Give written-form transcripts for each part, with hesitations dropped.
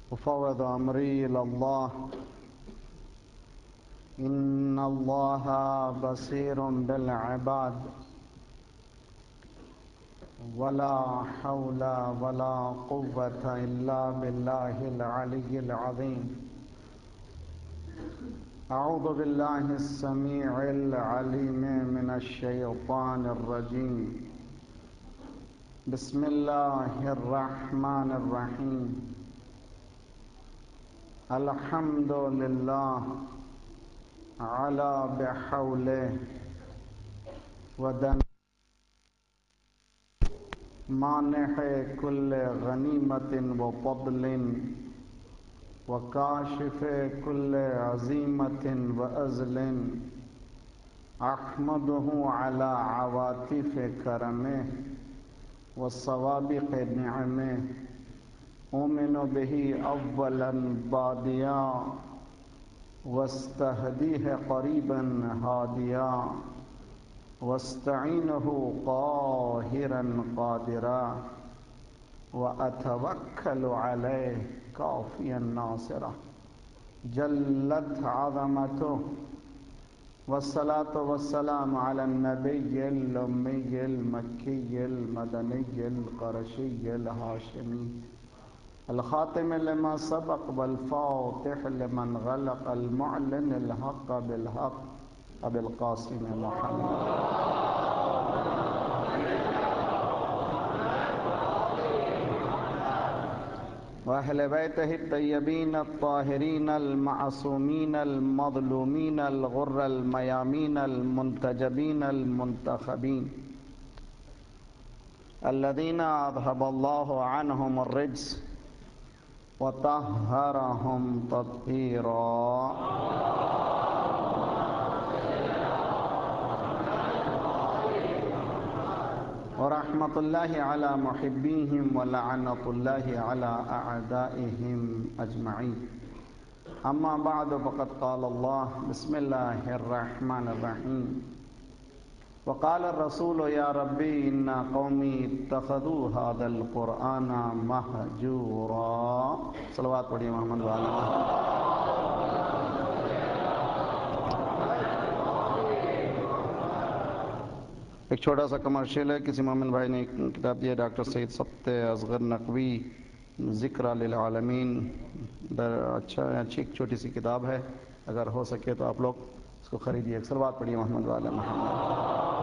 وفوض أمري إلى الله إن الله بصير بالعباد ولا حول ولا قوة إلا بالله العلي العظيم أعوذ بالله السميع العليم من الشيطان الرجيم بسم الله الرحمن الرحيم الحمد لله على بحوله ودن مانح كل غنيمة وفضل وكاشف كل عزيمة وأزل أحمده على عواطف كرمه والسوابق نعمه أؤمن به أولا باديا واستهديه قريبا هاديا واستعينه قاهرا قادرا وأتوكل عليه كافيا ناصرا جلت عظمته والصلاة والسلام على النبي الأمي المكي المدني القرشي الهاشمي الخاتم لما سبق والفاتح لمن غلق المعلن الحق بالحق أبي القاسم محمد وأهل بيته الطيبين الطاهرين المعصومين المظلومين الغر الميامين المنتجبين المنتخبين الذين أذهب الله عنهم الرجس وطهرهم تطهيرا ورحمة الله على محبيهم ولعنة الله على أعدائهم أجمعين أما بعد فقد قال الله بسم الله الرحمن الرحيم وقال الرسول يا ربي إن قومي اتخذوا هذا القرآن مهجورا صلوات پڑھیے محمد والا ایک چھوٹا سا کمرشل ہے. کسی مومن بھائی نے کتاب دیا ڈاکٹر سید سبت اصغر نقوی ذکر للعالمین. اچھی ایک چھوٹی سی کتاب ہے, اگر ہو سکے تو آپ لوگ اس کو خریدیے. صلوات پڑھیے محمد والا محمد.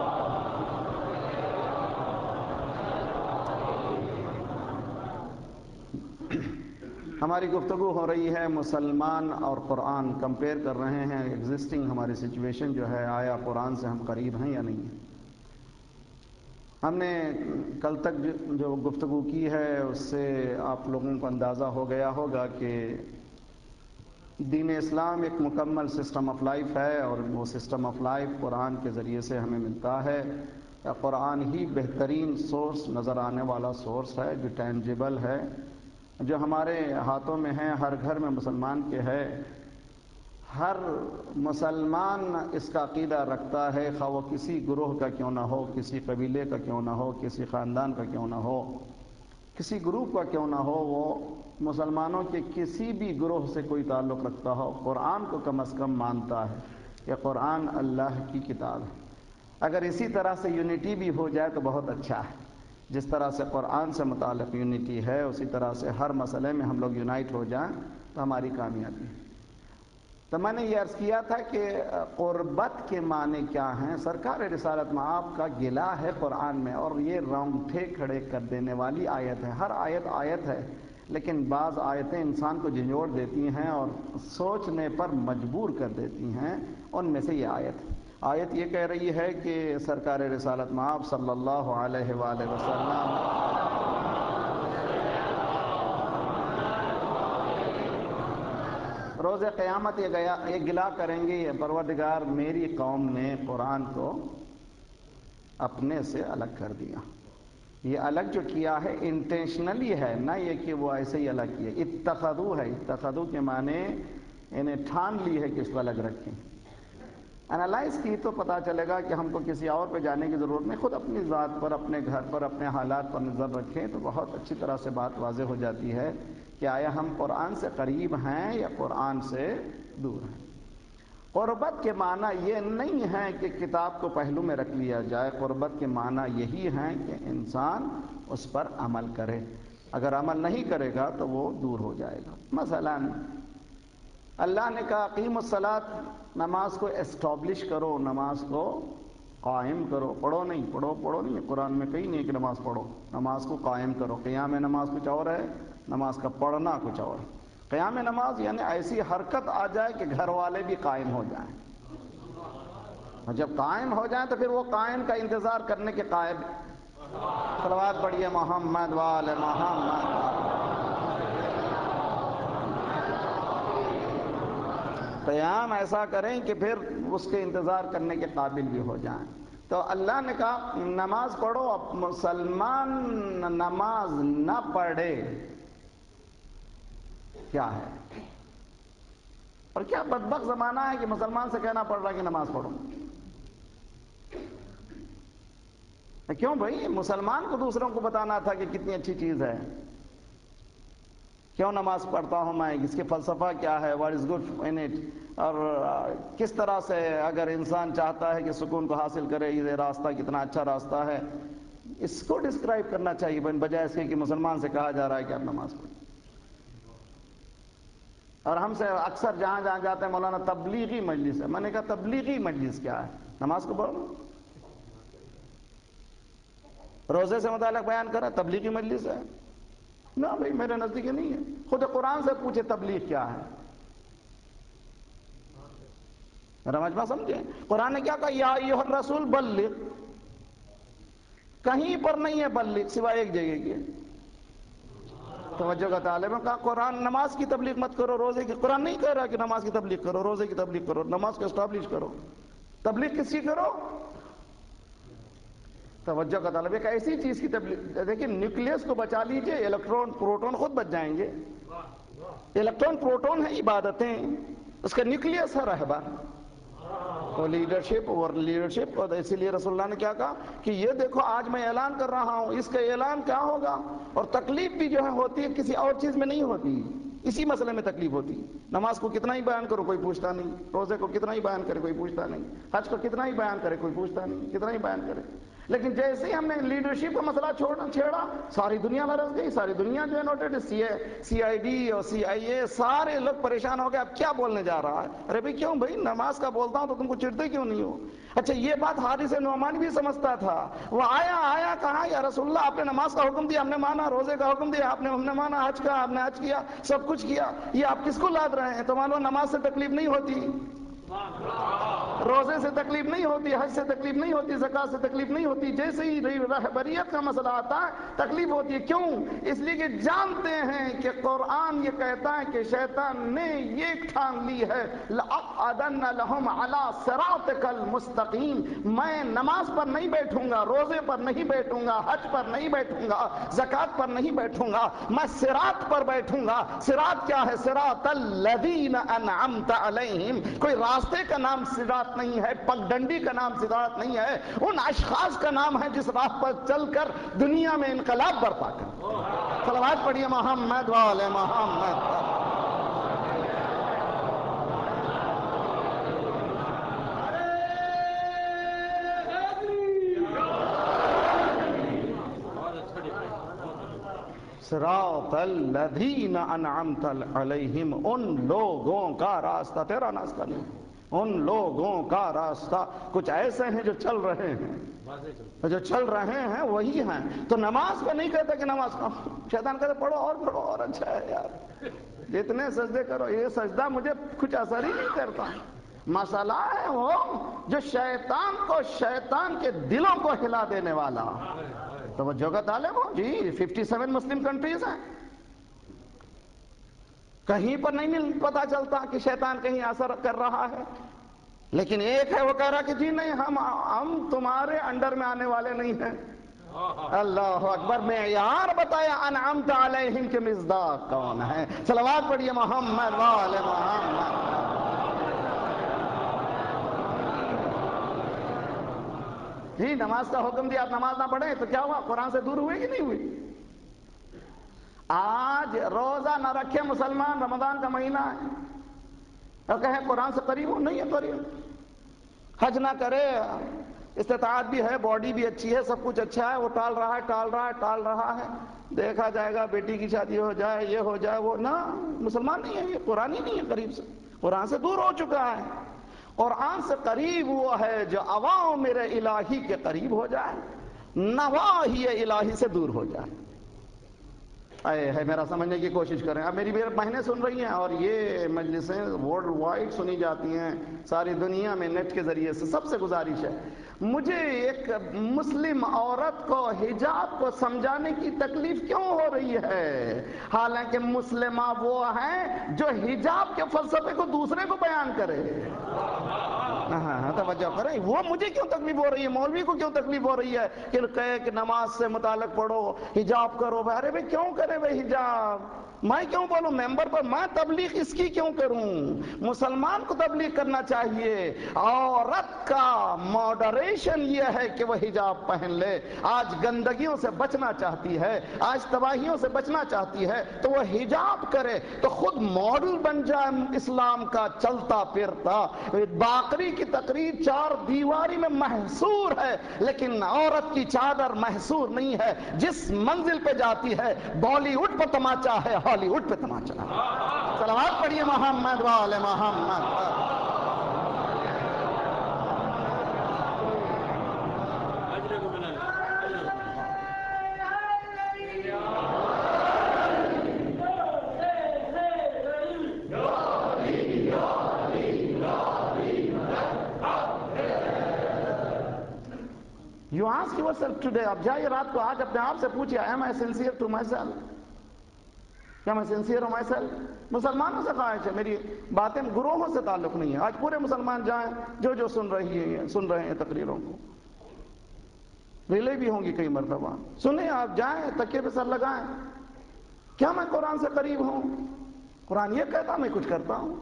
ہماری گفتگو ہو رہی ہے مسلمان اور قرآن, کمپیئر کر رہے ہیں ایگزسٹنگ ہماری سچویشن جو ہے, آیا قرآن سے ہم قریب ہیں یا نہیں ہیں. ہم نے کل تک جو گفتگو کی ہے اس سے آپ لوگوں کو اندازہ ہو گیا ہوگا کہ دین اسلام ایک مکمل سسٹم آف لائف ہے, اور وہ سسٹم آف لائف قرآن کے ذریعے سے ہمیں ملتا ہے. قرآن ہی بہترین سورس, نظر آنے والا سورس ہے, جو ٹینجیبل ہے, جو ہمارے ہاتھوں میں ہے, ہر گھر میں مسلمان کے ہے. ہر مسلمان اس کا عقیدہ رکھتا ہے, خواہ وہ کسی گروہ کا کیوں نہ ہو, کسی قبیلے کا کیوں نہ ہو, کسی خاندان کا کیوں نہ ہو, کسی گروپ کا کیوں نہ ہو, وہ مسلمانوں کے کسی بھی گروہ سے کوئی تعلق رکھتا ہو, قرآن کو کم از کم مانتا ہے کہ قرآن اللہ کی کتاب ہے. اگر اسی طرح سے یونٹی بھی ہو جائے تو بہت اچھا ہے. جس طرح سے قرآن سے متعلق یونٹی ہے, اسی طرح سے ہر مسئلے میں ہم لوگ یونائٹ ہو جائیں تو ہماری کامیابی ہے. تو میں نے یہ عرض کیا تھا کہ قربت کے معنی کیا ہیں. سرکار رسالت میں آپ کا گلہ ہے قرآن میں, اور یہ رونگٹے کھڑے کر دینے والی آیت ہے. ہر آیت آیت ہے, لیکن بعض آیتیں انسان کو جھنجھوڑ دیتی ہیں اور سوچنے پر مجبور کر دیتی ہیں. ان میں سے یہ آیت یہ کہہ رہی ہے کہ سرکار رسالت میں آپ صلی اللہ علیہ وآلہ وسلم روز قیامت یہ گلا کریں گے, پروردگار میری قوم نے قرآن کو اپنے سے الگ کر دیا. یہ الگ جو کیا ہے انٹینشنلی ہے, نہ یہ کہ وہ ایسے ہی الگ کیے. اتخذو ہے, اتخذو کے معنی انہیں ٹھان لی ہے کہ اس کو الگ رکھیں. انالائز کی تو پتہ چلے گا کہ ہم کو کسی اور پہ جانے کی ضرورت نہیں، خود اپنی ذات پر، اپنے گھر پر، اپنے حالات پر نظر رکھیں تو بہت اچھی طرح سے بات واضح ہو جاتی ہے کہ آیا ہم قرآن سے قریب ہیں یا قرآن سے دور ہیں۔ قربت کے معنی یہ نہیں ہے کہ کتاب کو پہلو میں رکھ لیا جائے، قربت کے معنی یہی ہے کہ انسان اس پر عمل کرے، اگر عمل نہیں کرے گا تو وہ دور ہو جائے گا۔ مثلا اللہ نے کہا اقیموا الصلاۃ، نماز کو اسٹیبلش کرو، نماز کو قائم کرو، پڑھو نہیں، قرآن میں کہیں نہیں کہ نماز پڑھو، نماز کو قائم کرو۔ قیام نماز کچھ اور ہے، نماز کا پڑھنا کچھ اور ہے۔ قیام نماز یعنی ایسی حرکت آ جائے کہ گھر والے بھی قائم ہو جائیں، اور جب قائم ہو جائیں تو پھر وہ قائم کا انتظار کرنے کے قائم۔ صلوات پڑھیے محمد وآل محمد۔ قیام ایسا کریں کہ پھر اس کے انتظار کرنے کے قابل بھی ہو جائیں۔ تو اللہ نے کہا نماز پڑھو، اب مسلمان نماز نہ پڑھے کیا ہے؟ اور کیا بدبخت زمانہ ہے کہ مسلمان سے کہنا پڑ رہا ہے کہ نماز پڑھو۔ کیوں بھائی؟ مسلمان کو دوسروں کو بتانا تھا کہ کتنی اچھی چیز ہے، کیوں نماز پڑھتا ہوں میں، اس کے فلسفہ کیا ہے، what is good in it, اور کس طرح سے اگر انسان چاہتا ہے کہ سکون کو حاصل کرے یہ راستہ کتنا اچھا راستہ ہے، اس کو ڈسکرائب کرنا چاہیے بجائے اس کے کہ مسلمان سے کہا جا رہا ہے کہ آپ نماز پڑھیں۔ اور ہم سے اکثر جہاں جہاں جاتے ہیں مولانا تبلیغی مجلس ہے، میں نے کہا تبلیغی مجلس کیا ہے؟ نماز کو پڑھو، روزے سے متعلق بیان کرا، تبلیغی مجلس ہے؟ نہ بھائی، میرے نزدیک نہیں ہے۔ خود قرآن سے پوچھے تبلیغ کیا ہے، میرا مجمع سمجھے؟ قرآن نے کیا کہا؟ یا ایھا الرسول بلغ، کہیں پر نہیں ہے بلغ سوائے ایک جگہ کی، توجہ کا طالب ہے۔ کہا قرآن نماز کی تبلیغ مت کرو، روزے کی، قرآن نہیں کہہ رہا کہ نماز کی تبلیغ کرو، روزے کی تبلیغ کرو، نماز کو اسٹیبلش کرو۔ تبلیغ کس کی کرو؟ توجہ کا طالب، ایک ایسی چیز کی تبلیغ، دیکھیں نیوکلیس کو بچا لیجئے، الیکٹرون پروٹون خود بچ جائیں گے۔ الیکٹرون پروٹون ہے عبادتیں، اس کا نیوکلیس ہے رہبر، وہ لیڈرشپ اور لیڈرشپ۔ اور اسی لیے رسول اللہ نے کیا کہا کہ یہ دیکھو آج میں اعلان کر رہا ہوں، اس کا اعلان کیا ہوگا، اور تکلیف بھی جو ہے ہوتی ہے کسی اور چیز میں نہیں ہوتی، اسی مسئلے میں تکلیف ہوتی۔ نماز کو کتنا ہی بیان کرو کوئی پوچھتا نہیں، روزے کو کتنا ہی بیان کرے کوئی پوچھتا نہیں، حج کو کتنا ہی بیان کرے کوئی پوچھتا نہیں، کتنا ہی بیان کرے۔ لیکن جیسے ہی ہم نے لیڈرشپ کا مسئلہ چھیڑا، ساری دنیا برس گئی، ساری دنیا جو ہے نوٹڈ، سی آئی ڈی اور سی آئی اے سارے لوگ پریشان ہو گئے، اب کیا بولنے جا رہا ہے؟ ارے بھائی کیوں بھائی، نماز کا بولتا ہوں تو تم کو چڑھتے کیوں نہیں ہو؟ اچھا یہ بات حارث نعمان بھی سمجھتا تھا، وہ آیا کہا یا رسول اللہ آپ نے نماز کا حکم دیا، ہم نے مانا، روزے کا حکم دیا ہم نے مانا، حج کا آپ نے حج کیا، سب کچھ کیا، یہ آپ کس کو لاد رہے ہیں؟ تو معلوم نماز سے تکلیف نہیں ہوتی، روزے سے تکلیف نہیں ہوتی، حج سے تکلیف نہیں ہوتی، زکوٰۃ سے تکلیف نہیں ہوتی، جیسے ہی رہبریت کا مسئلہ آتا ہے تکلیف ہوتی ہے۔ کیوں؟ اس لیے کہ جانتے ہیں کہ قرآن یہ کہتا ہے کہ شیطان نے یہ ٹھان لی ہے لَأَقْعَدَنَّ لَهُمْ عَلَىٰ صِرَاطِكَ الْمُسْتَقِيمِ، میں نماز پر نہیں بیٹھوں گا، روزے پر نہیں بیٹھوں گا، حج پر نہیں بیٹھوں گا، زکوٰۃ پر نہیں بیٹھوں گا، میں صراط پر بیٹھوں گا۔ صراط کیا ہے؟ صراط الذین انعمت علیہم، کوئی راستے کا نام صراط نہیں ہے، پگڈنڈی کا نام صراط نہیں ہے، ان اشخاص کا نام ہے جس راہ پر چل کر دنیا میں انقلاب برپا کر۔ صلوات پڑھیے محمد وآل محمد۔ صراط الذین انعمت علیہم، ان لوگوں کا راستہ، تیرا راستہ نہیں، ان لوگوں کا راستہ۔ کچھ ایسے ہیں جو چل رہے ہیں، جو چل رہے ہیں وہی ہیں۔ تو نماز کو نہیں کہتا کہ نماز کا، شیطان کہتا پڑھو اور اچھا ہے یار، جتنے سجدے کرو، یہ سجدہ مجھے کچھ اثر ہی نہیں کرتا۔ مسئلہ ہے وہ جو شیطان کے دلوں کو ہلا دینے والا۔ توجہ کا طالب ہو جی، 57 مسلم کنٹریز ہیں، کہیں پر نہیں پتا چلتا کہ شیطان کہیں اثر کر رہا ہے، لیکن ایک ہے وہ کہہ رہا کہ جی نہیں، ہم تمہارے انڈر میں آنے والے نہیں ہیں۔ اللہ اکبر، معیار بتایا انعمت علیہم کے مصداق کون ہے؟ صلوات پڑھیے محمد وآل محمد۔ جی نماز کا حکم دیا، آپ نماز نہ پڑھیں تو کیا ہوا؟ قرآن سے دور ہوئے کہ نہیں ہوئے؟ آج روزہ نہ رکھے مسلمان، رمضان کا مہینہ ہے، اور کہیں قرآن سے قریب ہو، نہیں ہے قریب۔ حج نہ کرے، استطاعت بھی ہے، باڈی بھی اچھی ہے، سب کچھ اچھا ہے، وہ ٹال رہا ہے، دیکھا جائے گا بیٹی کی شادی ہو جائے، یہ ہو جائے، وہ نہ، مسلمان نہیں ہے، یہ قرآن ہی نہیں ہے قریب سے، قرآن سے دور ہو چکا ہے۔ قرآن سے قریب وہ ہے جو اوامر الہی کے قریب ہو جائے، نواہی الہی سے دور ہو جائے۔ ہے میرا سمجھنے کی کوشش کریں۔ اب میری بہنیں سن رہی ہیں، اور یہ مجلسیں ورلڈ وائڈ سنی جاتی ہیں ساری دنیا میں نیٹ کے ذریعے سے۔ سب سے گزارش ہے، مجھے ایک مسلم عورت کو حجاب کو سمجھانے کی تکلیف کیوں ہو رہی ہے، حالانکہ مسلمہ وہ ہیں جو حجاب کے فلسفے کو دوسرے کو بیان کرے۔ ہاں توجہ کریں، وہ مجھے کیوں تکلیف ہو رہی ہے، مولوی کو کیوں تکلیف ہو رہی ہے کہ کہے کہ نماز سے متعلق پڑھو، حجاب کرو۔ ارے بھائی کیوں کرے بھائی حجاب؟ میں کیوں بولوں ممبر پر؟ میں تبلیغ اس کی کیوں کروں؟ مسلمان کو تبلیغ کرنا چاہیے۔ عورت کا ماڈریشن یہ ہے کہ وہ حجاب پہن لے۔ آج گندگیوں سے بچنا چاہتی ہے، آج تباہیوں سے بچنا چاہتی ہے، تو وہ حجاب کرے، تو خود ماڈل بن جائے اسلام کا چلتا پھرتا۔ باقری کی تقریر چار دیواری میں محصور ہے، لیکن عورت کی چادر محصور نہیں ہے۔ جس منزل پہ جاتی ہے، بالی ووڈ پہ تماچا ہے، ہالی ووڈ پہ تماچا ہے۔ صلوات پڑھیے محمد وآل محمد۔ You ask yourself today, اب جائیے رات کو آج اپنے آپ سے پوچھئے am I sincere to myself؟ کیا میں sincere ہوں myself؟ مسلمانوں سے خواہش ہے، میری باتیں گروہوں سے تعلق نہیں ہے۔ آج پورے مسلمان جائیں، جو سن رہے ہیں تقریروں کو، ریلے بھی ہوں گی کئی مرتبہ، سنیں، آپ جائیں، تکیے پہ سر لگائیں۔ کیا میں قرآن سے قریب ہوں؟ قرآن یہ کہتا میں کچھ کرتا ہوں۔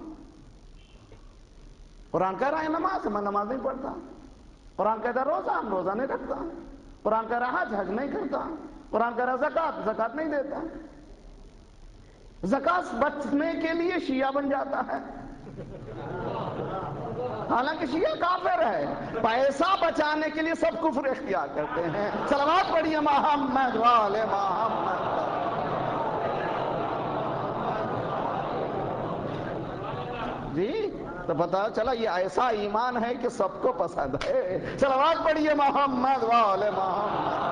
قرآن کہہ رہا ہے نماز، میں نماز نہیں پڑھتا۔ قرآن کہتا ہے روزہ، ہم روزہ نہیں رکھتا۔ قرآن کہہ رہا حج نہیں کرتا۔ قرآن کہہ رہا زکوٰۃ نہیں دیتا۔ زکوٰۃ بچنے کے لیے شیعہ بن جاتا ہے، حالانکہ شیعہ کافر ہے، پیسہ بچانے کے لیے سب کفر اختیار کرتے ہیں۔ صلوات پڑھیے محمد وآل محمد۔ جی تو پتہ چلا یہ ایسا ایمان ہے کہ سب کو پسند ہے۔ صلوات پڑھیے محمد وآل محمد۔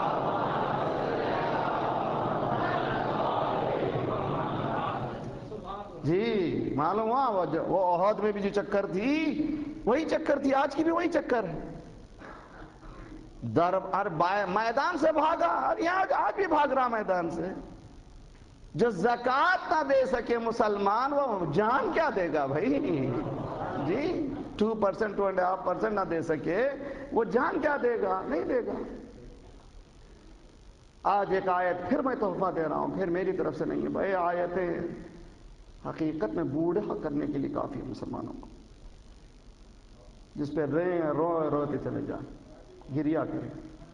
جی معلوم ہوا وہ احد میں بھی جو چکر تھی وہی چکر تھی، آج کی بھی وہی چکر ہے۔ میدان سے بھاگا، اور یہاں آج بھی بھاگ رہا میدان سے۔ جو زکوٰۃ نہ دے سکے مسلمان، وہ جان کیا دے گا بھائی؟ جی 2%، 2.5% نہ دے سکے، وہ جان کیا دے گا؟ نہیں دے گا۔ آج ایک آیت پھر میں تحفہ دے رہا ہوں، پھر میری طرف سے نہیں ہے بھائی، آیتیں حقیقت میں بوڑھا کرنے کے لیے کافی ہے مسلمانوں کو، جس پہ روتے چلے جائیں، گریا کریں۔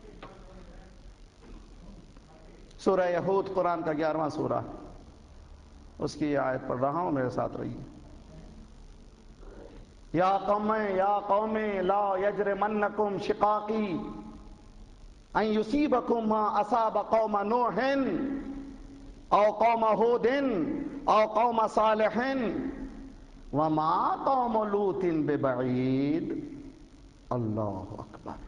سورہ یہود قرآن کا 11واں سورہ، اس کی آیت پڑھ رہا ہوں، میرے ساتھ رہیے۔ یا قوم لا یجرمنکم شقاقی ان یصیبکم ما اصاب قوم نوح او قوم ہود او قوم صالح وما قوم لوط ببعید۔ اللہ اکبر۔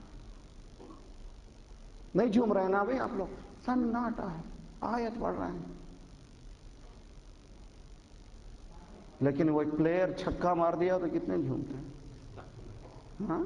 نہیں جھوم رہے نا بھائی آپ لوگ؟ سناٹا ہے، آیت پڑھ رہے ہیں، لیکن وہ ایک پلیئر چھکا مار دیا تو کتنے جھومتے ہیں؟ ہاں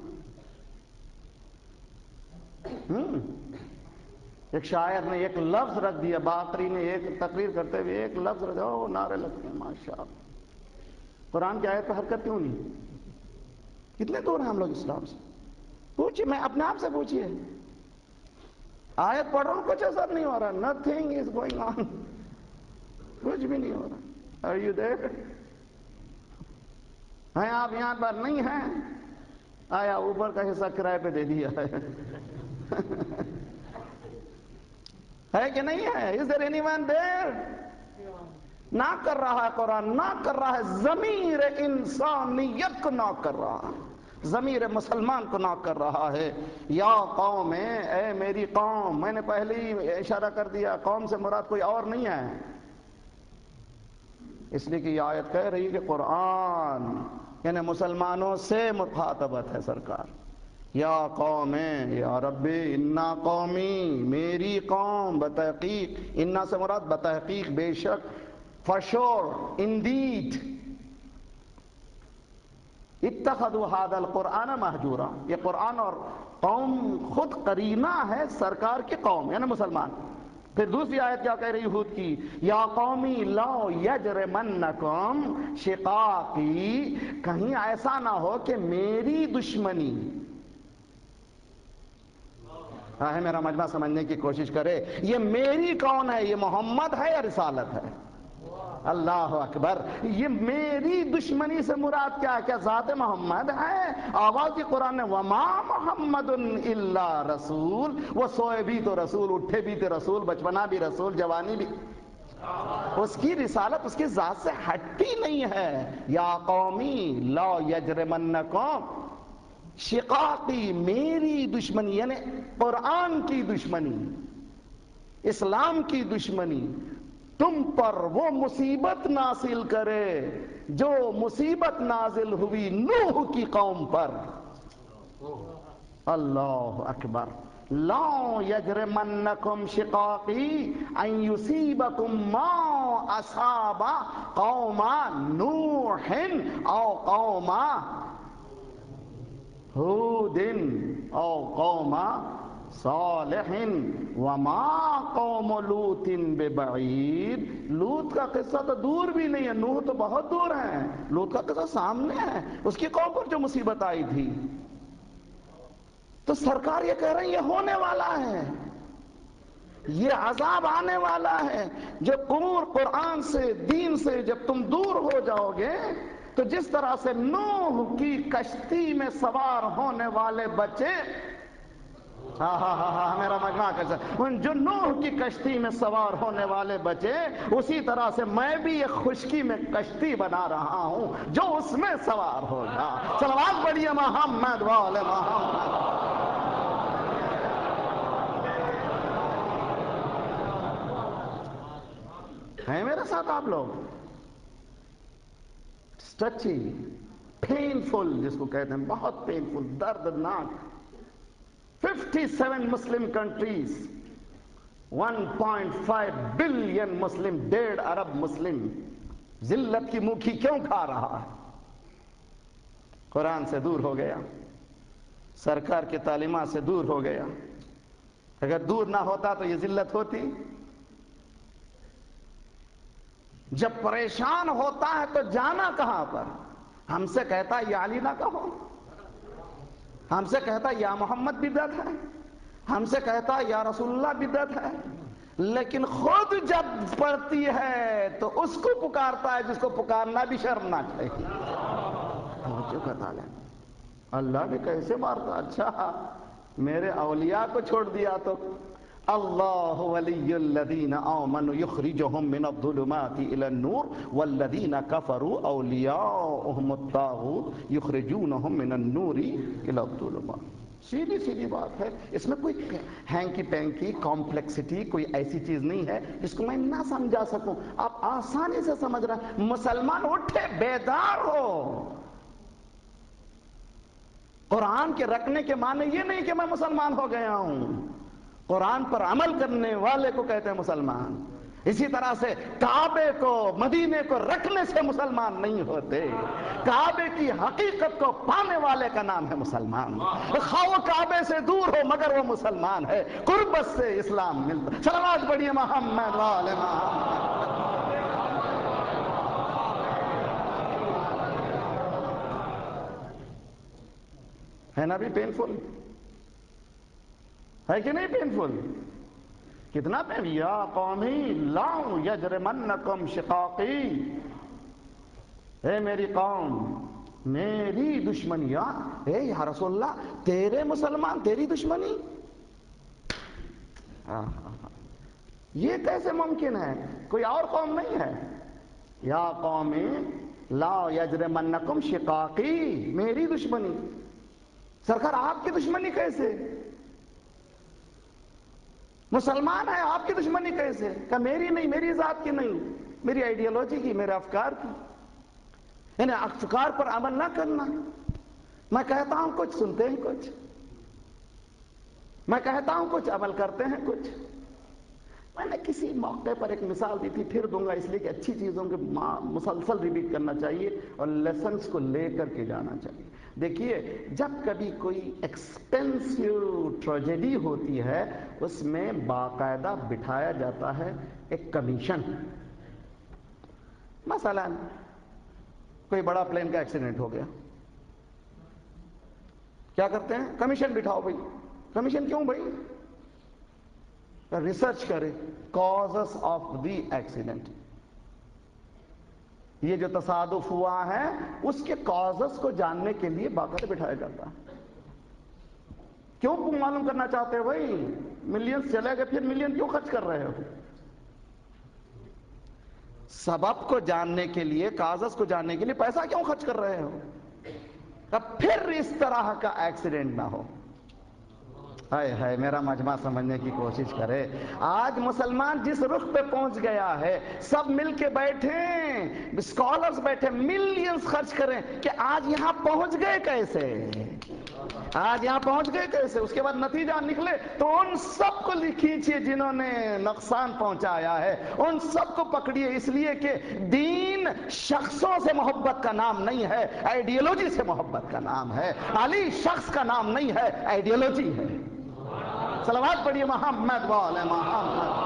ایک شاعر نے ایک لفظ رکھ دیا، باقری نے ایک تقریر کرتے ہوئے ایک لفظ رکھ دیا، وہ نعرے لگتے ہیں ماشاءاللہ۔ قرآن کی آیت پہ حرکت کیوں نہیں؟ کتنے دور ہیں ہم لوگ اسلام سے؟ پوچھئے، میں اپنے آپ سے پوچھئے، آیت پڑھ رہا ہوں کچھ اثر نہیں ہو رہا، nothing is going on، کچھ بھی نہیں ہو رہا۔ Are you there؟ ہیں آپ یہاں پر؟ نہیں ہیں؟ آیا اوپر کا حصہ کرائے پہ دے دیا ہے کہ نہیں ہے؟ Is there anyone there؟ نہ کر رہا ہے قرآن، نہ کر رہا ہے، ضمیر انسانیت کو نہ کر رہا ہے، ضمیر مسلمان کو نہ کر رہا ہے۔ یا قوم، اے میری قوم، میں نے پہلے ہی اشارہ کر دیا، قوم سے مراد کوئی اور نہیں ہے، اس لیے کہ یہ آیت کہہ رہی کہ قرآن یعنی مسلمانوں سے مخاطبت ہے سرکار۔ یا قوم، یا رب انا قومی، میری قوم، بتحقیق، انا سے مراد بتحقیق، بے شک، for sure, indeed، اتخذوا هذا القرآن مہجورا، یہ قرآن اور قوم خود قرینہ ہے سرکار کی قوم یعنی مسلمان۔ پھر دوسری آیت کیا کہہ رہی ہود کی؟ یا قومی لا یجرمنکم شقاقی، کہیں ایسا نہ ہو کہ میری دشمنی، ہے میرا مجمع سمجھنے کی کوشش کرے، یہ میری کون ہے؟ یہ محمد ہے یا رسالت ہے؟ اللہ اکبر، یہ میری دشمنی سے مراد کیا ہے؟ کیا ذات محمد ہے؟ آواز کی قرآن نے وما محمد الا رسول، وہ سوئے بھی تو رسول، اٹھے بھی تو رسول، بچپنا بھی رسول، جوانی بھی، اس کی رسالت اس کی ذات سے ہٹتی نہیں ہے۔ یا قومی لا یجرمنکم شقاقی، میری دشمنی یعنی قرآن کی دشمنی، اسلام کی دشمنی، تم پر وہ مصیبت نازل کرے جو مصیبت نازل ہوئی نوح کی قوم پر۔ اللہ اکبر، لا یجرمنکم شقاقی ان یصیبکم ما اصاب قوم نوح او قوم ہود او قوم صالح وما قوم لوط ببعید، لوط کا قصہ تو دور بھی نہیں ہے، نوح تو بہت دور ہے، لوط کا قصہ سامنے ہے، اس کی قوم پر جو مصیبت آئی تھی۔ تو سرکار یہ کہہ رہے ہیں یہ ہونے والا ہے، یہ عذاب آنے والا ہے، جو قرآن سے، دین سے جب تم دور ہو جاؤ گے تو جس طرح سے نوح کی کشتی میں سوار ہونے والے بچے، میرا مجمع کیسا، جو نوح کی کشتی میں سوار ہونے والے بچے، اسی طرح سے میں بھی ایک خشکی میں کشتی بنا رہا ہوں جو اس میں سوار ہوگا۔ صلوات پڑھیے محمد وآل محمد۔ ہیں میرے ساتھ آپ لوگ؟ سچی پینفل، جس کو کہتے ہیں بہت پینفل، دردناک۔ 57 مسلم کنٹریز، 1.5 بلین مسلم، 1.5 ارب مسلم ذلت کی موکھی کیوں کھا رہا ہے؟ قرآن سے دور ہو گیا، سرکار کی تعلیمات سے دور ہو گیا۔ اگر دور نہ ہوتا تو یہ ذلت ہوتی؟ جب پریشان ہوتا ہے تو جانا کہاں پر؟ ہم سے کہتا یا علی نہ کہو، ہم سے کہتا یا محمد بدعت ہے، ہم سے کہتا یا رسول اللہ بدعت ہے، لیکن خود جب پڑھتی ہے تو اس کو پکارتا ہے جس کو پکارنا بھی شرم نہ چاہیے۔ اللہ بھی کیسے مارتا؟ اچھا میرے اولیاء کو چھوڑ دیا تو اللہ ولی الذین آمنوا یخرجہم من الظلمات الی النور والذین کفروا اولیاؤہم الطاغوت یخرجونہم من النور الی الظلمات۔ سیدھی سیدھی بات ہے، اس میں کوئی ہینکی پینکی کمپلیکسٹی کوئی ایسی چیز نہیں ہے جس کو میں نہ سمجھا سکوں۔ آپ آسانی سے سمجھ رہے ہیں۔ مسلمان اٹھے، بیدار ہو۔ قرآن کے رکھنے کے معنی یہ نہیں کہ میں مسلمان ہو گیا ہوں، قرآن پر عمل کرنے والے کو کہتے ہیں مسلمان۔ اسی طرح سے کعبے کو، مدینے کو رکھنے سے مسلمان نہیں ہوتے، کعبے کی حقیقت کو پانے والے کا نام ہے مسلمان۔ خواہ وہ کعبے سے دور ہو مگر وہ مسلمان ہے، قربت سے اسلام ملتا۔ صلوات پڑھیے محمد وآل محمد۔ ہے نا بھی پینفل؟ ہے کہ نہیں پینفل؟ کتنا پین؟ یا قومی لا یجرمنکم شقاقی، اے میری قوم میری دشمنی، یا رسول اللہ تیرے مسلمان تیری دشمنی؟ یہ کیسے ممکن ہے؟ کوئی اور قوم نہیں ہے؟ یا قوم لا یجرمنکم شقاقی، میری دشمنی، سرکار آپ کی دشمنی کیسے؟ مسلمان ہے آپ کی دشمنی کیسے؟ کہ میری نہیں، میری ذات کی نہیں، میری آئیڈیالوجی کی، میرے افکار کی، یعنی افکار پر عمل نہ کرنا۔ میں کہتا ہوں کچھ، سنتے ہیں کچھ، میں کہتا ہوں کچھ، عمل کرتے ہیں کچھ۔ میں نے کسی موقع پر ایک مثال دی تھی، پھر دوں گا، اس لیے کہ اچھی چیزوں کے مسلسل ریپیٹ کرنا چاہیے اور لیسنس کو لے کر کے جانا چاہیے۔ دیکھیے، جب کبھی کوئی ایکسپینسیو ٹریجڈی ہوتی ہے، اس میں باقاعدہ بٹھایا جاتا ہے ایک کمیشن۔ مثلا کوئی بڑا پلین کا ایکسیڈنٹ ہو گیا، کیا کرتے ہیں؟ کمیشن بٹھاؤ بھائی۔ کمیشن کیوں بھائی؟ ریسرچ کرے کازز آف دی ایکسیڈنٹ، یہ جو تصادف ہوا ہے اس کے کازز کو جاننے کے لیے باقاعدہ بٹھایا جاتا ہے۔ کیوں معلوم کرنا چاہتے ہو بھائی؟ ملینز چلے گئے، پھر ملین کیوں خرچ کر رہے ہو؟ سبب کو جاننے کے لیے، کازز کو جاننے کے لیے پیسہ کیوں خرچ کر رہے ہو؟ اب پھر اس طرح کا ایکسیڈنٹ نہ ہو۔ ہائے ہائے، میرا مجمع سمجھنے کی کوشش کرے۔ آج مسلمان جس رخ پہ پہنچ گیا ہے، سب مل کے بیٹھیں، اسکالرز بیٹھے، ملینز خرچ کریں کہ آج یہاں پہنچ گئے کیسے، آج یہاں پہنچ گئے کیسے؟ اس کے بعد نتیجہ نکلے تو ان سب کو کھینچیے جنہوں نے نقصان پہنچایا ہے، ان سب کو پکڑیے، اس لیے کہ دین شخصوں سے محبت کا نام نہیں ہے، آئیڈیالوجی سے محبت کا نام ہے۔ علی شخص کا نام نہیں ہے، آئیڈیالوجی ہے۔ صلوات پڑھیے محمد والے محمد۔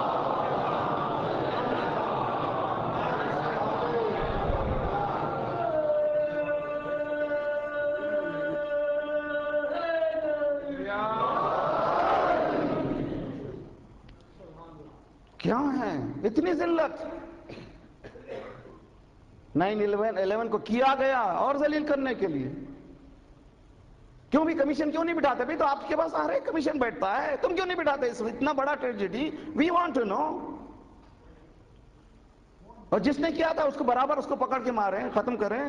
کیا ہے اتنی ذلت؟ 9/11 کو کیا گیا اور ذلیل کرنے کے لیے۔ کیوں بھی کمیشن کیوں نہیں بٹھاتے؟ بھی تو آپ کے پاس ہر ایک کمیشن بیٹھتا ہے، تم کیوں نہیں بٹھاتے؟ اس اتنا بڑا tragedy, we want to know. اور جس نے کیا تھا اس کو برابر اس کو پکڑ کے ماریں، ختم کریں۔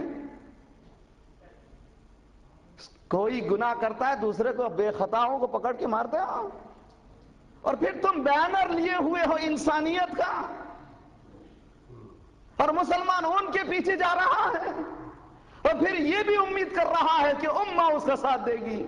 کوئی گناہ کرتا ہے دوسرے کو بے خطاؤں کو پکڑ کے مارتے ہو، اور پھر تم بینر لیے ہوئے ہو انسانیت کا، اور مسلمان ان کے پیچھے جا رہا ہے، اور پھر یہ بھی امید کر رہا ہے کہ امہ اس کا ساتھ دے گی۔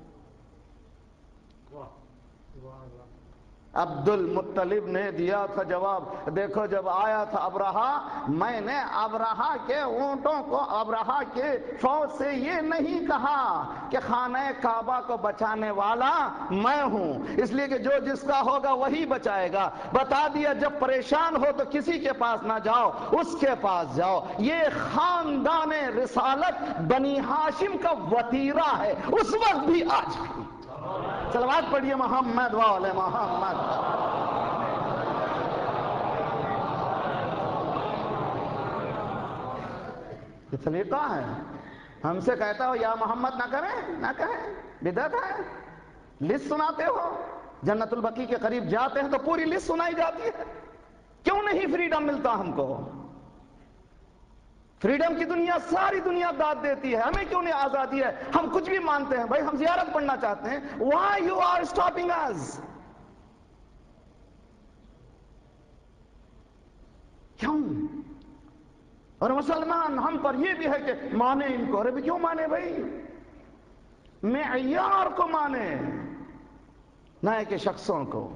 عبد المطلب نے دیا تھا جواب، دیکھو جب آیا تھا ابرہا، میں نے ابرہا کے اونٹوں کو، ابرہا کے فوج سے یہ نہیں کہا کہ خانہ کعبہ کو بچانے والا میں ہوں، اس لیے کہ جو جس کا ہوگا وہی بچائے گا۔ بتا دیا جب پریشان ہو تو کسی کے پاس نہ جاؤ، اس کے پاس جاؤ۔ یہ خاندان رسالت بنی ہاشم کا وتیرہ ہے، اس وقت بھی آج بھی۔ صلوات پڑھیے محمد والے محمد۔ یہ سلیقہ ہے۔ ہم سے کہتا ہو یا محمد نہ کریں، نہ کہیں، بدعت ہے۔ لسٹ سناتے ہو، جنت البقیع کے قریب جاتے ہیں تو پوری لسٹ سنائی جاتی ہے۔ کیوں نہیں فریڈم ملتا ہم کو؟ فریڈم کی دنیا، ساری دنیا داد دیتی ہے، ہمیں کیوں نہیں آزادی ہے؟ ہم کچھ بھی مانتے ہیں بھائی، ہم زیارت پڑھنا چاہتے ہیں، why you are stopping us؟ کیوں؟ اور مسلمان ہم پر یہ بھی ہے کہ مانے ان کو۔ ارے بھی کیوں مانے بھائی؟ معیار کو مانے، نہ کہ شخصوں کو۔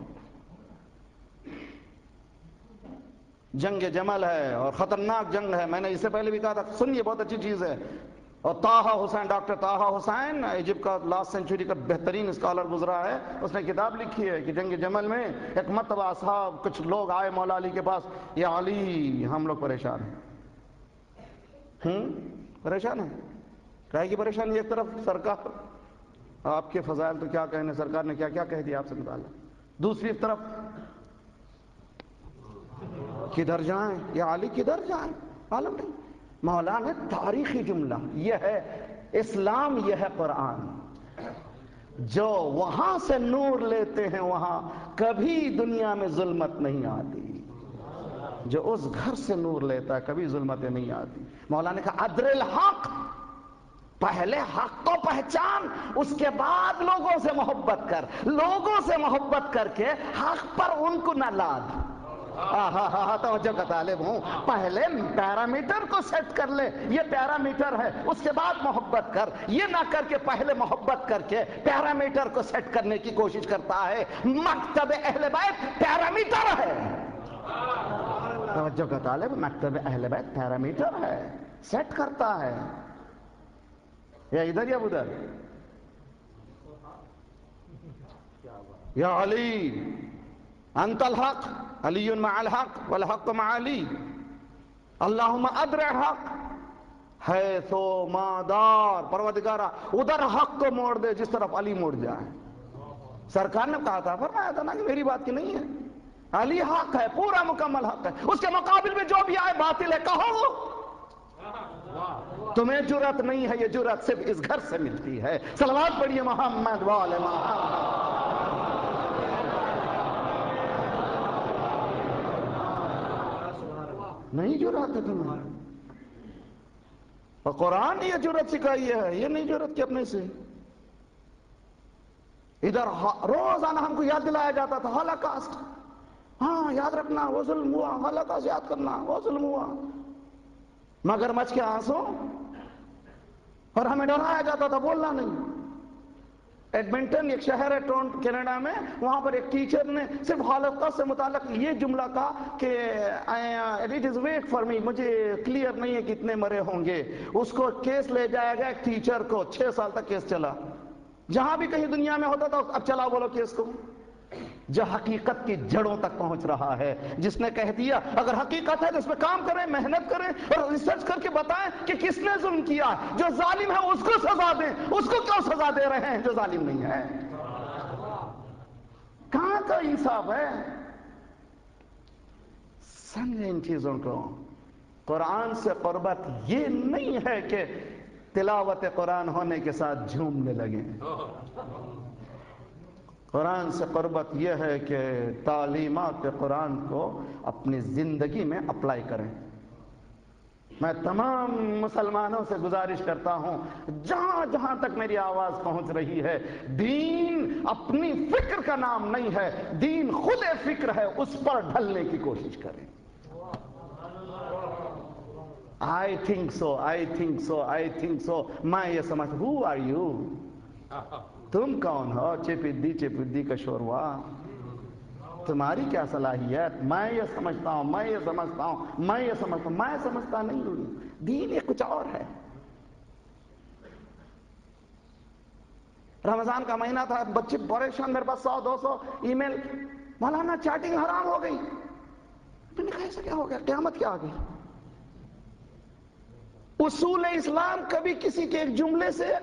جنگ جمل ہے اور خطرناک جنگ ہے، میں نے اس سے پہلے بھی کہا تھا، سنیے بہت اچھی چیز ہے۔ اور Taha Hussein, doctor Taha Hussein, Egypt کا لاسٹ سینچری کا بہترین اسکالر گزرا ہے، اس نے کتاب لکھی ہے کہ جنگ جمل میں ایک مرتبہ اصحاب کچھ لوگ آئے مولا علی کے پاس، یا علی ہم لوگ پریشان ہیں۔ پریشان ہیں؟ کہے کہ پریشانی ایک طرف سرکار، آپ کے فضائل تو کیا کہنے، سرکار نے کیا کیا کہہ دیا آپ سے متعلق، دوسری طرف کدھر جائیں، یا علی کدھر جائیں، معلوم نہیں۔ مولانا تاریخی جملہ یہ ہے اسلام، یہ ہے قرآن. جو وہاں سے نور لیتے ہیں وہاں کبھی دنیا میں ظلمت نہیں آتی. جو اس گھر سے نور لیتا ہے کبھی ظلمتیں نہیں آتی. مولانا نے کہا ادر الحق، پہلے حق کو پہچان، اس کے بعد لوگوں سے محبت کر. لوگوں سے محبت کر کے حق پر ان کو نہ لاد. توجہ کا طالب ہوں. پہلے پیرامیٹر کو سیٹ کر لے، یہ پیرامیٹر ہے، اس کے بعد محبت کر. یہ نہ کر کے پہلے محبت کر کے پیرامیٹر کو سیٹ کرنے کی کوشش کرتا ہے. مکتب اہل بیت پیرامیٹر ہے. توجہ کا طالب، مکتب اہل بیت پیرامیٹر ہے، سیٹ کرتا ہے. یا ادھر یا ادھر. یا علی انت الحق، علی مع الحق والحق مع علی. اللہم ادرع حق حیث ما دار. پروردگارہ ادھر حق کو موڑ دے جس طرف علی موڑ جائے. سرکار نے کہا تھا، فرمایا تھا نا کہ میری بات کی نہیں ہے، علی حق ہے، پورا مکمل حق ہے. اس کے مقابل میں جو بھی آئے باطل ہے. کہو تمہیں جرأت نہیں ہے، یہ جرأت صرف اس گھر سے ملتی ہے. صلوات پڑھیے محمد وآل محمد. نہیں جرأت ہے تمہیں. اور قرآن نے یہ جرأت سکھائی ہے، یہ نہیں جرأت کہ اپنے سے. ادھر روزانہ ہم کو یاد دلایا جاتا تھا ہولوکاسٹ. ہاں یاد رکھنا وہ ظلم ہوا، ہولوکاسٹ یاد کرنا وہ ظلم ہوا. مگرمچھ کے آنسو. اور ہمیں ڈرایا جاتا تھا بولنا نہیں. ایڈمنٹن ایک شہر ہے ٹورنٹو کینیڈا میں، وہاں پر ایک ٹیچر نے صرف ہولوکاسٹ سے متعلق یہ جملہ کہا کہ it is wait for me, مجھے کلیئر نہیں ہے کتنے مرے ہوں گے. اس کو کیس لے جایا گیا ایک ٹیچر کو، 6 سال تک کیس چلا. جہاں بھی کہیں دنیا میں ہوتا تھا اب چلاؤ بولو کیس کو. جو حقیقت کی جڑوں تک پہنچ رہا ہے، جس نے کہہ دیا اگر حقیقت ہے تو اس پہ کام کریں، محنت کریں اور ریسرچ کر کے بتائیں کہ کس نے ظلم کیا. جو ظالم ہے اس کو سزا دیں. اس کو کیوں سزا دے رہے ہیں جو ظالم نہیں ہے؟ کہاں کا انصاف ہے؟ سمجھیں ان چیزوں کو. قرآن سے قربت یہ نہیں ہے کہ تلاوت قرآن ہونے کے ساتھ جھومنے لگیں. قرآن سے قربت یہ ہے کہ تعلیمات قرآن کو اپنی زندگی میں اپلائی کریں. میں تمام مسلمانوں سے گزارش کرتا ہوں جہاں جہاں تک میری آواز پہنچ رہی ہے، دین اپنی فکر کا نام نہیں ہے، دین خود فکر ہے، اس پر ڈھلنے کی کوشش کریں. I think so, I think so, I think so. میں یہ سمجھ، who are you؟ تم کون ہو؟ چپدی کا شوروا. تمہاری کیا صلاحیت؟ میں یہ سمجھتا ہوں، میں یہ سمجھتا ہوں، میں یہ سمجھتا ہوں. میں سمجھتا نہیں ہوں. دین یہ کچھ اور ہے. رمضان کا مہینہ تھا، بچے پریشان، میرے پاس 100-200 ای میل، مولانا چیٹنگ حرام ہو گئی. میں نے کہا ایسا کیا ہو گیا؟ قیامت کیا آ گئی؟ اصول اسلام کبھی کسی کے ایک جملے سے،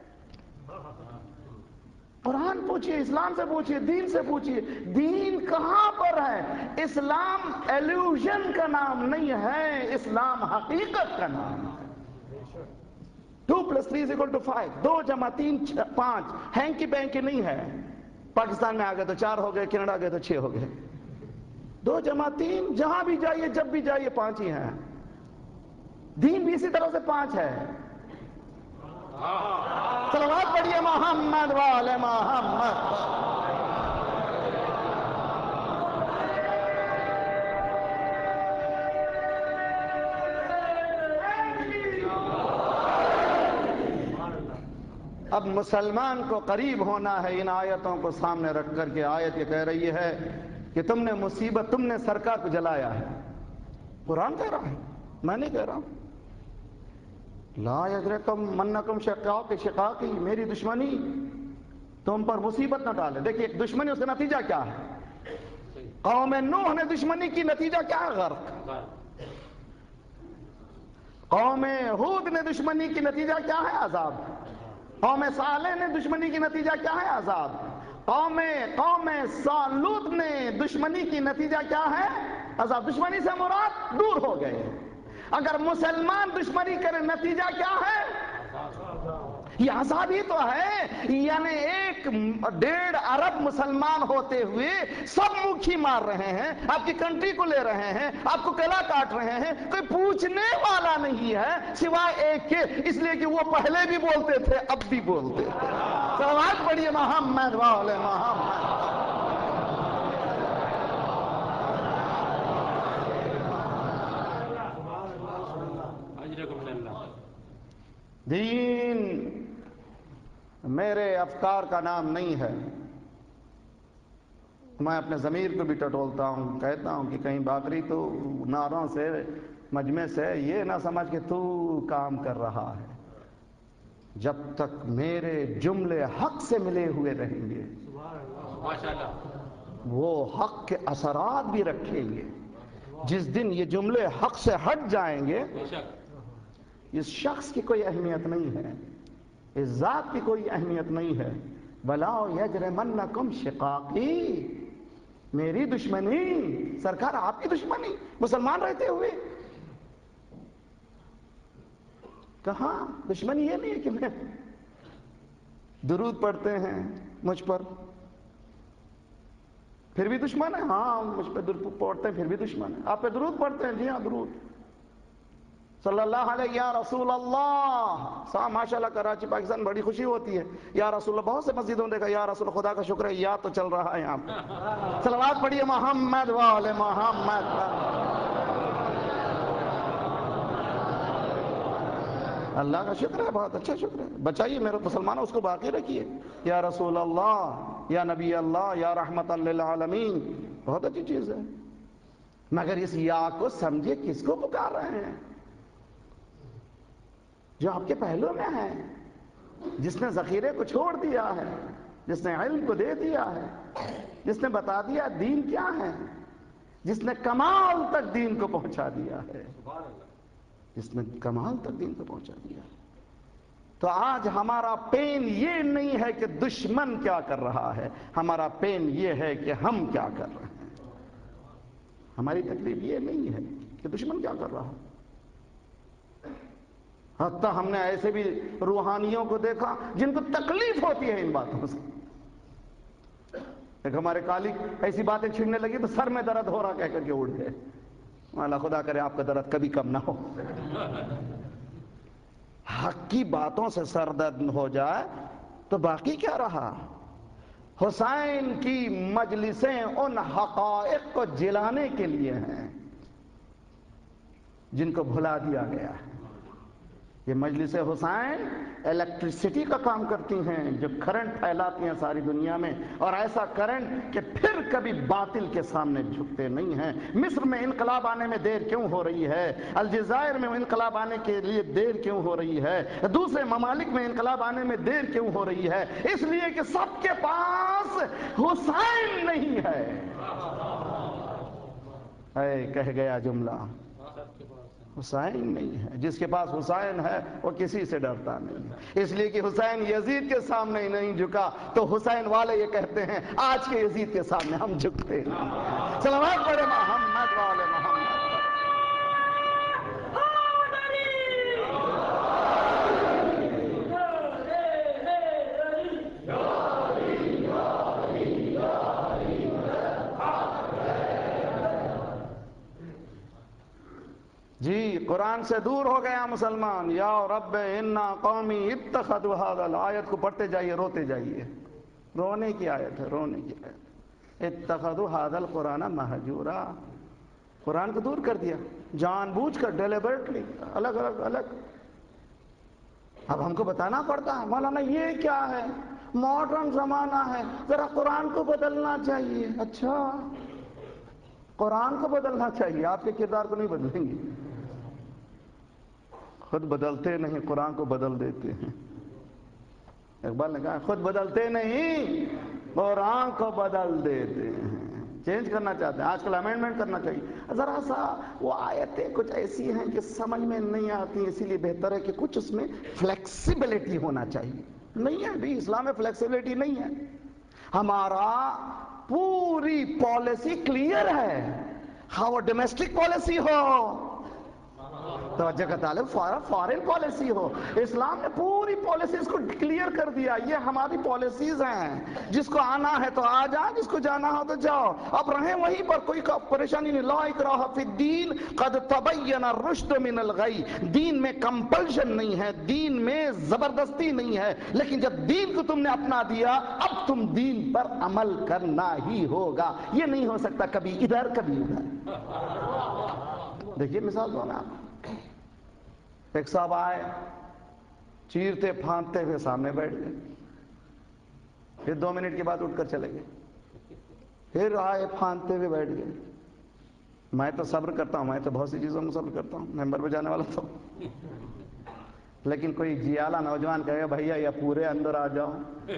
قرآن پوچھئے، اسلام سے پوچھئے، دین سے پوچھئے. دین کہاں پر ہے؟ اسلام ایلیوژن کا نام نہیں ہے، اسلام حقیقت کا نام ہے. 2+3=5. 2 + 3 5. ہینکی بینکی نہیں ہے. پاکستان میں آ گئے تو 4 ہو گئے، کینیڈا گئے تو 6 ہو گئے. 2 + 3 جہاں بھی جائیے جب بھی جائیے 5 ہی ہیں. دین بھی اسی طرح سے 5 ہے. صلوات پڑھیے محمد وآل محمد. اب مسلمان کو قریب ہونا ہے ان آیتوں کو سامنے رکھ کر کے. آیت یہ کہہ رہی ہے کہ تم نے مصیبت، تم نے سرکار کو جلایا ہے. قرآن کہہ رہا ہے، میں نہیں کہہ رہا ہوں. لا یجرکم منکم شقاقی، میری دشمنی تم پر مصیبت نہ ڈالے. دیکھیے ایک دشمنی، اس کا نتیجہ کیا ہے؟ قوم نوح نے دشمنی کی، نتیجہ کیا ہے؟ غرق. قوم ہود نے دشمنی کی، نتیجہ کیا ہے؟ عذاب. قوم صالح نے دشمنی کی، نتیجہ کیا ہے؟ عذاب. قوم صالوت نے دشمنی کی، نتیجہ کیا ہے؟ عذاب. دشمنی سے مراد دور ہو گئے. اگر مسلمان دشمنی کرے نتیجہ کیا ہے؟ یہ آزادی تو ہے. یعنی 1.5 ارب مسلمان ہوتے ہوئے سب مکھی مار رہے ہیں، آپ کی کنٹری کو لے رہے ہیں، آپ کو گلا کاٹ رہے ہیں، کوئی پوچھنے والا نہیں ہے سوائے ایک کے، اس لیے کہ وہ پہلے بھی بولتے تھے اب بھی بولتے تھے. صلوات پڑھیے محمد والے محمد. دین میرے افکار کا نام نہیں ہے. میں اپنے ضمیر کو بھی ٹٹولتا ہوں، کہتا ہوں کہ کہیں باقری تو ناروں سے مجمع سے یہ نہ سمجھ کہ تو کام کر رہا ہے. جب تک میرے جملے حق سے ملے ہوئے رہیں گے وہ حق کے اثرات بھی رکھیں گے. جس دن یہ جملے حق سے ہٹ جائیں گے اس شخص کی کوئی اہمیت نہیں ہے، اس ذات کی کوئی اہمیت نہیں ہے. وَلَا يَجْرِمَنَّكُمْ شِقَاقِي، میری دشمنی سرکار آپ کی دشمنی مسلمان رہتے ہوئے. کہاں دشمنی یہ نہیں ہے کہ میں درود پڑھتے ہیں مجھ پر پھر بھی دشمن ہے. ہاں مجھ پہ درود پڑھتے ہیں پھر بھی دشمن ہے. آپ پہ درود پڑھتے ہیں، جی ہاں درود صلی اللہ علیہ یا رسول اللہ. ماشاء اللہ کراچی پاکستان بڑی خوشی ہوتی ہے یا رسول اللہ. بہت سے مسجدوں دیکھا یا رسول اللہ، خدا کا شکر ہے یا تو چل رہا ہے یہاں پہ. صلوات پڑھیے محمد والے محمد. اللہ کا شکر ہے، بہت اچھا شکر ہے. بچائیے میرے مسلمانوں، اس کو باقی رکھیے. یا رسول اللہ، یا نبی اللہ، یا رحمت للعالمین، بہت اچھی چیز ہے. مگر اس یا کو سمجھے کس کو پکار رہے ہیں؟ جو آپ کے پہلو میں ہے، جس نے ذخیرے کو چھوڑ دیا ہے، جس نے علم کو دے دیا ہے، جس نے بتا دیا دین کیا ہے، جس نے کمال تک دین کو پہنچا دیا ہے، جس نے کمال تک دین کو پہنچا دیا. تو آج ہمارا پین یہ نہیں ہے کہ دشمن کیا کر رہا ہے، ہمارا پین یہ ہے کہ ہم کیا کر رہے ہیں. ہماری تکلیف یہ نہیں ہے کہ دشمن کیا کر رہا ہے. حتیٰ ہم نے ایسے بھی روحانیوں کو دیکھا جن کو تکلیف ہوتی ہے ان باتوں سے. ایک ہمارے کالک ایسی باتیں چھڑنے لگی تو سر میں درد ہو رہا کہہ کر کے اڑ گئے. اللہ خدا کرے آپ کا درد کبھی کم نہ ہو. حق کی باتوں سے سر درد ہو جائے تو باقی کیا رہا. حسین کی مجلسیں ان حقائق کو جلانے کے لیے ہیں جن کو بھلا دیا گیا ہے. یہ مجلس حسین الیکٹریسٹی کا کام کرتی ہیں جو کرنٹ پھیلاتی ہیں ساری دنیا میں، اور ایسا کرنٹ کہ پھر کبھی باطل کے سامنے جھکتے نہیں ہیں. مصر میں انقلاب آنے میں دیر کیوں ہو رہی ہے؟ الجزائر میں انقلاب آنے کے لیے دیر کیوں ہو رہی ہے؟ دوسرے ممالک میں انقلاب آنے میں دیر کیوں ہو رہی ہے؟ اس لیے کہ سب کے پاس حسین نہیں ہے. اے کہہ گیا جملہ، حسین نہیں ہے. جس کے پاس حسین ہے وہ کسی سے ڈرتا نہیں. اس لیے کہ حسین یزید کے سامنے نہیں جھکا تو حسین والے یہ کہتے ہیں آج کے یزید کے سامنے ہم جھکتے ہیں. صلوات پڑھے محمد والے محمد. جی قرآن سے دور ہو گیا مسلمان. یا رب انا قومی اتخذوا هذا، آیت کو پڑھتے جائیے روتے جائیے. رونے کی آیت ہے، رونے کی آیت. اتخذوا هذا القرآن مہجورا، قرآن کو دور کر دیا جان بوجھ کر، ڈیلیبریٹلی، الگ الگ الگ. اب ہم کو بتانا پڑتا ہے مولانا یہ کیا ہے، ماڈرن زمانہ ہے، ذرا قرآن کو بدلنا چاہیے. اچھا قرآن کو بدلنا چاہیے، آپ کے کردار کو نہیں بدلیں گے. خود بدلتے نہیں قرآن کو بدل دیتے ہیں. اقبال نے کہا خود بدلتے نہیں قرآن کو بدل دیتے ہیں. چینج کرنا چاہتے ہیں، آج کل امینڈمنٹ کرنا چاہیے. ذرا سا وہ آیتیں کچھ ایسی ہیں کہ سمجھ میں نہیں آتی، اسی لیے بہتر ہے کہ کچھ اس میں فلیکسیبلٹی ہونا چاہیے. نہیں ہے بھی اسلام میں فلیکسیبلٹی نہیں ہے. ہمارا پوری پالیسی کلیئر ہے. ہاں وہ ڈومیسٹک پالیسی ہو، توجہ کا طالب فارن پالیسی ہو. اسلام نے پوری پالیسیز کو ڈکلیئر کر دیا, یہ ہماری پالیسیز ہیں, جس کو آنا ہے تو آ جائے, جس کو جانا ہو تو جاؤ, اب رہیں وہیں پر, کوئی پریشانی نہیں. لا اکراہ فی الدین قد تبین الرشد من الغی, دین میں کمپلشن نہیں ہے, دین میں زبردستی نہیں ہے, لیکن جب دین کو تم نے اپنا دیا اب تم دین پر عمل کرنا ہی ہوگا. یہ نہیں ہو سکتا کبھی ادھر کبھی ادھر. دیکھیے مثال دو نا آپ. ایک صاحب آئے, چیرتے پھاندتے ہوئے سامنے بیٹھ گئے, پھر 2 منٹ کے بعد اٹھ کر چلے گئے, پھر آئے پھاندتے ہوئے بیٹھ گئے. میں تو صبر کرتا ہوں, میں تو بہت سی چیزوں میں صبر کرتا ہوں, ممبر پہ جانے والا تو, لیکن کوئی جیالہ نوجوان کہے گا بھیا یا پورے اندر آ جاؤ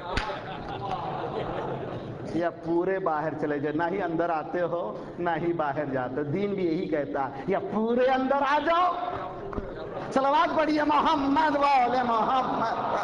یا پورے باہر چلے جاؤ, نہ ہی اندر آتے ہو نہ ہی باہر جاتے ہو. دین بھی یہی کہتا ہے, یا پورے اندر آ جاؤ. صلوات پڑھیے محمد وآل محمد.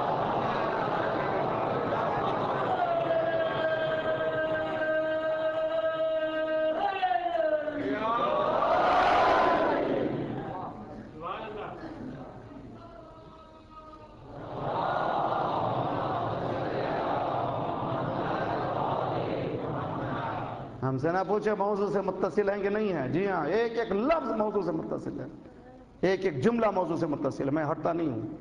ہم سے نہ پوچھے موضوع سے متصل ہیں کہ نہیں ہیں. جی ہاں, ایک ایک لفظ موضوع سے متصل ہے, ایک ایک جملہ موضوع سے متصل ہے, میں ہٹتا نہیں ہوں.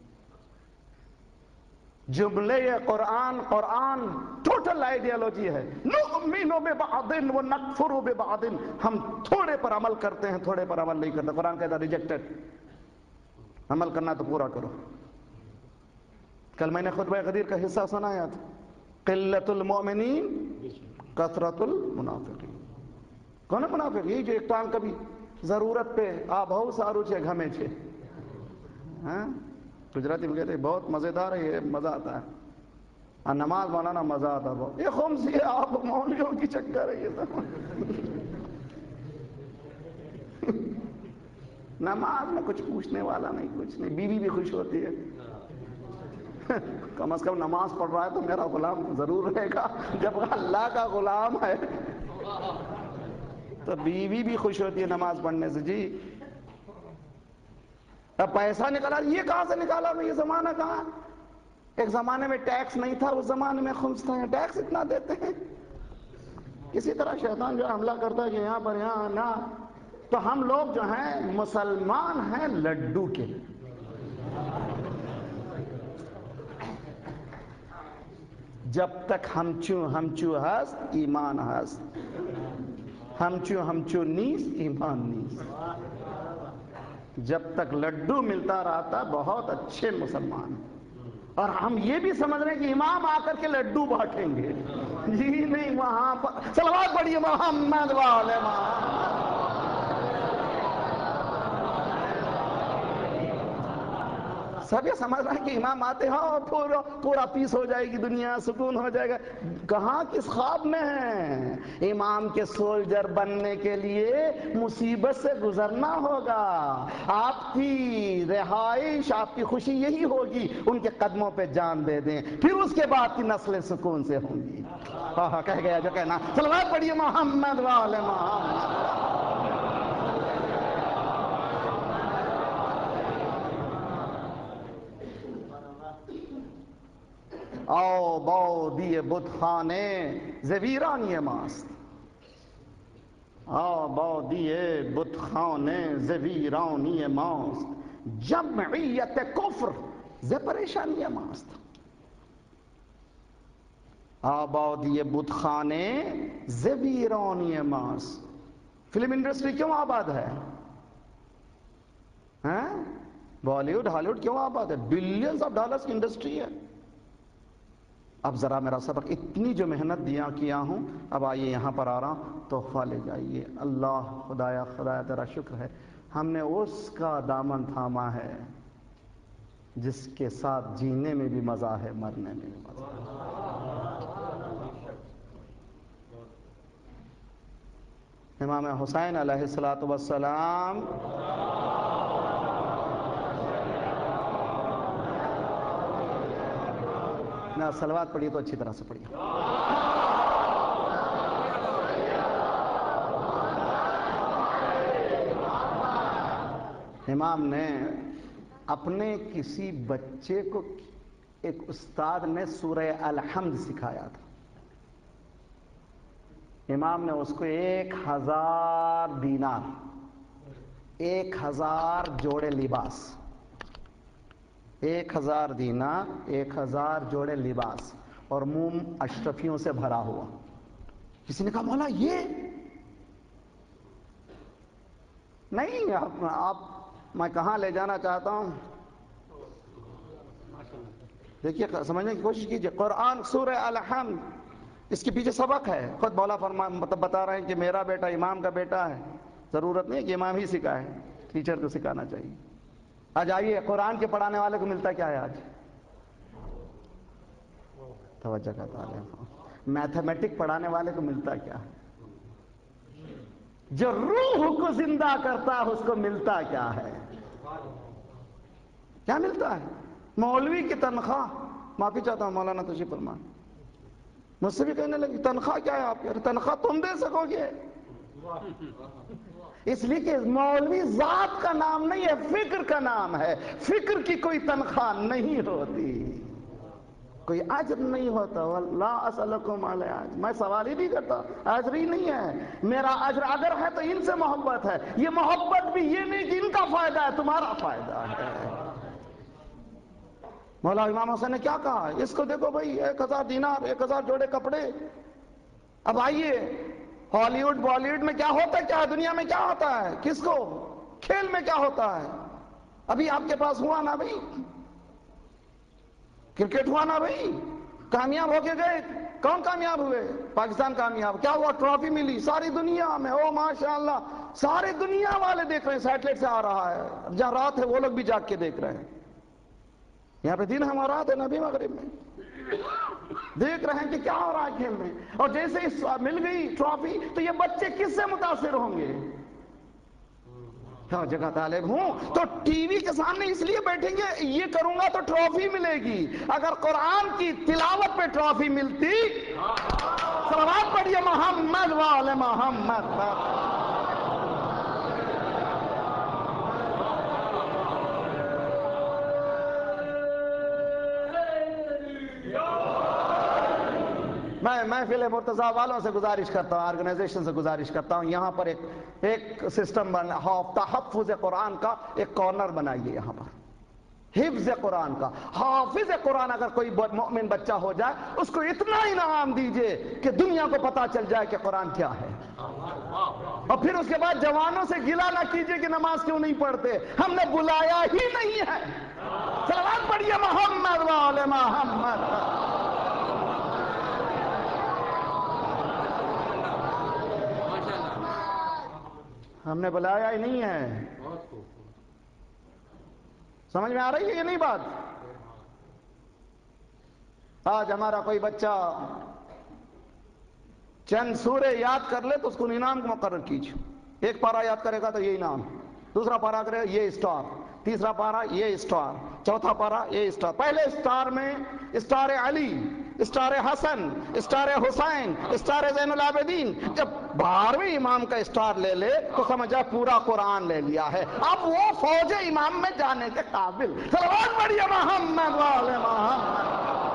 جملے قرآن ٹوٹل آئیڈیالوجی ہے. نؤمن ببعض ونکفر ببعض, ہم تھوڑے پر عمل کرتے ہیں, تھوڑے پر عمل نہیں کرتے. قرآن کہتا ہے ریجیکٹڈ, عمل کرنا تو پورا کرو. کل میں نے خطبہ غدیر کا حصہ سنایا تھا, قلت المؤمنین کثرت المنافقین. کون ہے منافق؟ یہی جو ایک ٹانگ کبھی ضرورت پہ بہت سارو چھے گھمے چھے. گجراتی میں کہتے ہیں بہت مزیدار ہے یہ, مزہ آتا ہے. اور نماز مولانا مزہ آتا ہے بہت. یہ خمسی ہے, آپ مولویوں کی چکر ہے یہ سب. نماز میں کچھ پوچھنے والا نہیں, کچھ نہیں. بیوی بھی خوش ہوتی ہے, کم از کم نماز پڑھ رہا ہے تو میرا غلام ضرور رہے گا. جب اللہ کا غلام ہے تو بیوی بھی خوش ہوتی ہے نماز پڑھنے سے. جی اب پیسہ نکالا, یہ کہاں سے نکالا میں, یہ زمانہ کہاں. ایک زمانے میں ٹیکس نہیں تھا, اس زمانے میں خمس تھا. ٹیکس اتنا دیتے ہیں. کسی طرح شیطان جو حملہ کرتا ہے کہ یہاں پر یہاں نہ, تو ہم لوگ جو ہیں مسلمان ہیں لڈو کے. جب تک ہم چو ہست ایمان ہست, ہم چو نیس ایمان نیس. جب تک لڈو ملتا رہتا بہت اچھے مسلمان. اور ہم یہ بھی سمجھ رہے ہیں کہ امام آ کر کے لڈو بانٹیں گے. جی نہیں, وہاں پر صلوات پڑھیے محمد وآل محمد. سب یہ سمجھ رہے ہیں کہ امام آتے ہیں اور پورا پیس ہو جائے گی دنیا, سکون ہو جائے گا. کہاں کس خواب میں ہیں. امام کے سولجر بننے کے لیے مصیبت سے گزرنا ہوگا. آپ کی رہائش, آپ کی خوشی یہی ہوگی, ان کے قدموں پہ جان دے دیں, پھر اس کے بعد کی نسلیں سکون سے ہوں گی. ہاں کہہ گیا جو کہنا. صلوات پڑھیے محمد وآل محمد. آو باو دیے بت خانے زویرانی ماست. آو باو دیے بت خانے زویرانی ماست. جمعیت کفر ز پریشانی ماست. آو باو دیے بت خانے زویرانی ماست. فلم انڈسٹری کیوں آباد ہے؟ بالی ووڈ ہالی ووڈ کیوں آباد ہے؟ بلینز آف ڈالرز کی انڈسٹری ہے. اب ذرا میرا سبق, اتنی جو محنت کیا ہوں, اب آئیے یہاں پر آ رہا ہوں, تحفہ لے جائیے. اللہ خدایا تیرا شکر ہے, ہم نے اس کا دامن تھاما ہے جس کے ساتھ جینے میں بھی مزہ ہے, مرنے میں بھی مزہ ہے. امام حسین علیہ السلام صلوات پڑھیے تو اچھی طرح سے پڑھیے. امام نے اپنے کسی بچے کو ایک استاد نے سورہ الحمد سکھایا تھا. امام نے اس کو 1000 دینار، 1000 جوڑے لباس، 1000 دینار، 1000 جوڑے لباس اور منہ اشرفیوں سے بھرا ہوا. کسی نے کہا مولا یہ نہیں، آپ میں کہاں لے جانا چاہتا ہوں. دیکھیے سمجھنے کی کوشش کیجئے. قرآن سورہ الحمد، اس کے پیچھے سبق ہے. خود مولا بتا رہے ہیں کہ میرا بیٹا امام کا بیٹا ہے. ضرورت نہیں کہ امام ہی سکھائے، ٹیچر کو سکھانا چاہیے. آج آئیے قرآن کے پڑھانے والے کو ملتا کیا ہے آج؟ توجہ کا تعلیم. میتھمیٹک پڑھانے والے کو ملتا کیا ہے؟ جو روح کو زندہ کرتا ہے اس کو ملتا کیا ہے؟ کیا ملتا ہے؟ مولوی کی تنخواہ، معافی چاہتا ہوں مولانا تشریف فرمان، مجھ سے بھی کہنے لگی تنخواہ کیا ہے آپ کی؟ تنخواہ تم دے سکو گے؟ اس لیے کہ مولوی ذات کا نام نہیں ہے، فکر کا نام ہے. فکر کی کوئی تنخواہ نہیں ہوتی، کوئی اجر نہیں ہوتا. لا اسألکم علیہ اجر، میں سوال ہی نہیں کرتا، اجر ہی نہیں ہے. میرا اجر اگر ہے تو ان سے محبت ہے. یہ محبت بھی یہ نہیں کہ ان کا فائدہ ہے، تمہارا فائدہ ہے. مولا امام حسین نے کیا کہا؟ اس کو دیکھو بھائی، 1000 دینار، 1000 جوڑے کپڑے. اب آئیے ہالی ووڈ بالی ووڈ میں کیا ہوتا ہے، کیا دنیا میں کیا ہوتا ہے، کس کو کھیل میں کیا ہوتا ہے. ابھی آپ کے پاس ہوا نا بھائی، کرکٹ ہوا نا بھائی، کامیاب ہو کے گئے. کون کامیاب ہوئے؟ پاکستان کامیاب. کیا ہوا؟ ٹرافی ملی ساری دنیا میں. او ماشاءاللہ، ساری دنیا والے دیکھ رہے ہیں، سیٹلائٹ سے آ رہا ہے. جہاں رات ہے وہ لوگ بھی جاگ کے دیکھ رہے ہیں. یہاں پہ دن ہمارا رات ہے، نبی مغرب میں دیکھ رہے ہیں کہ کیا ہو رہا ہے کھیل میں. اور جیسے اس مل گئی ٹرافی تو یہ بچے کس سے متاثر ہوں گے؟ ہاں جگہ طالب ہوں تو ٹی وی کے سامنے اس لیے بیٹھیں گے یہ کروں گا تو ٹرافی ملے گی. اگر قرآن کی تلاوت پہ ٹرافی ملتی، صلوات پڑھیے محمد وآل محمد. میں محفل مرتضیٰ والوں سے گزارش کرتا ہوں، آرگنائزیشن سے گزارش کرتا ہوں، یہاں پر ایک سسٹم تحفظ قرآن کا ایک کارنر بنائیے. یہاں پر حفظ قرآن کا، حافظ قرآن اگر کوئی مومن بچہ ہو جائے اس کو اتنا انعام دیجئے کہ دنیا کو پتا چل جائے کہ قرآن کیا ہے. اور پھر اس کے بعد جوانوں سے گلہ نہ کیجئے کہ نماز کیوں نہیں پڑھتے، ہم نے بلایا ہی نہیں ہے. صلوات پڑھیے محمد وآل محمد. ہم نے بلایا ہی نہیں ہے. سمجھ میں آ رہی ہے یہ نہیں بات؟ آج ہمارا کوئی بچہ چند سورے یاد کر لے تو اس کو انعام مقرر کیجیے. ایک پارہ یاد کرے گا تو یہ انعام، دوسرا پارہ کرے گا یہ اسٹار، تیسرا پارہ یہ اسٹار، چوتھا پارہ یہ اسٹار. پہلے اسٹار میں star Ali, star Hasan, star Husain, star Zain al Abidin. جب 12ویں امام کا اسٹار لے لے تو سمجھا پورا قرآن لے لیا ہے. اب وہ فوج امام میں جانے کے قابل. صلوات پڑھیے محمد وآل محمد.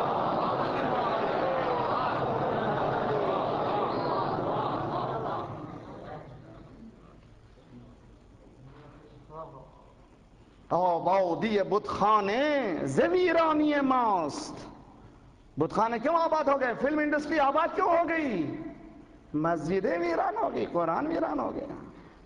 آبادی بت خانے زویرانی ماست. بت خانے کیوں آباد ہو گئے؟ فلم انڈسٹری آباد کیوں ہو گئی؟ مسجدیں ویران ہو گئی، قرآن ویران ہو گیا.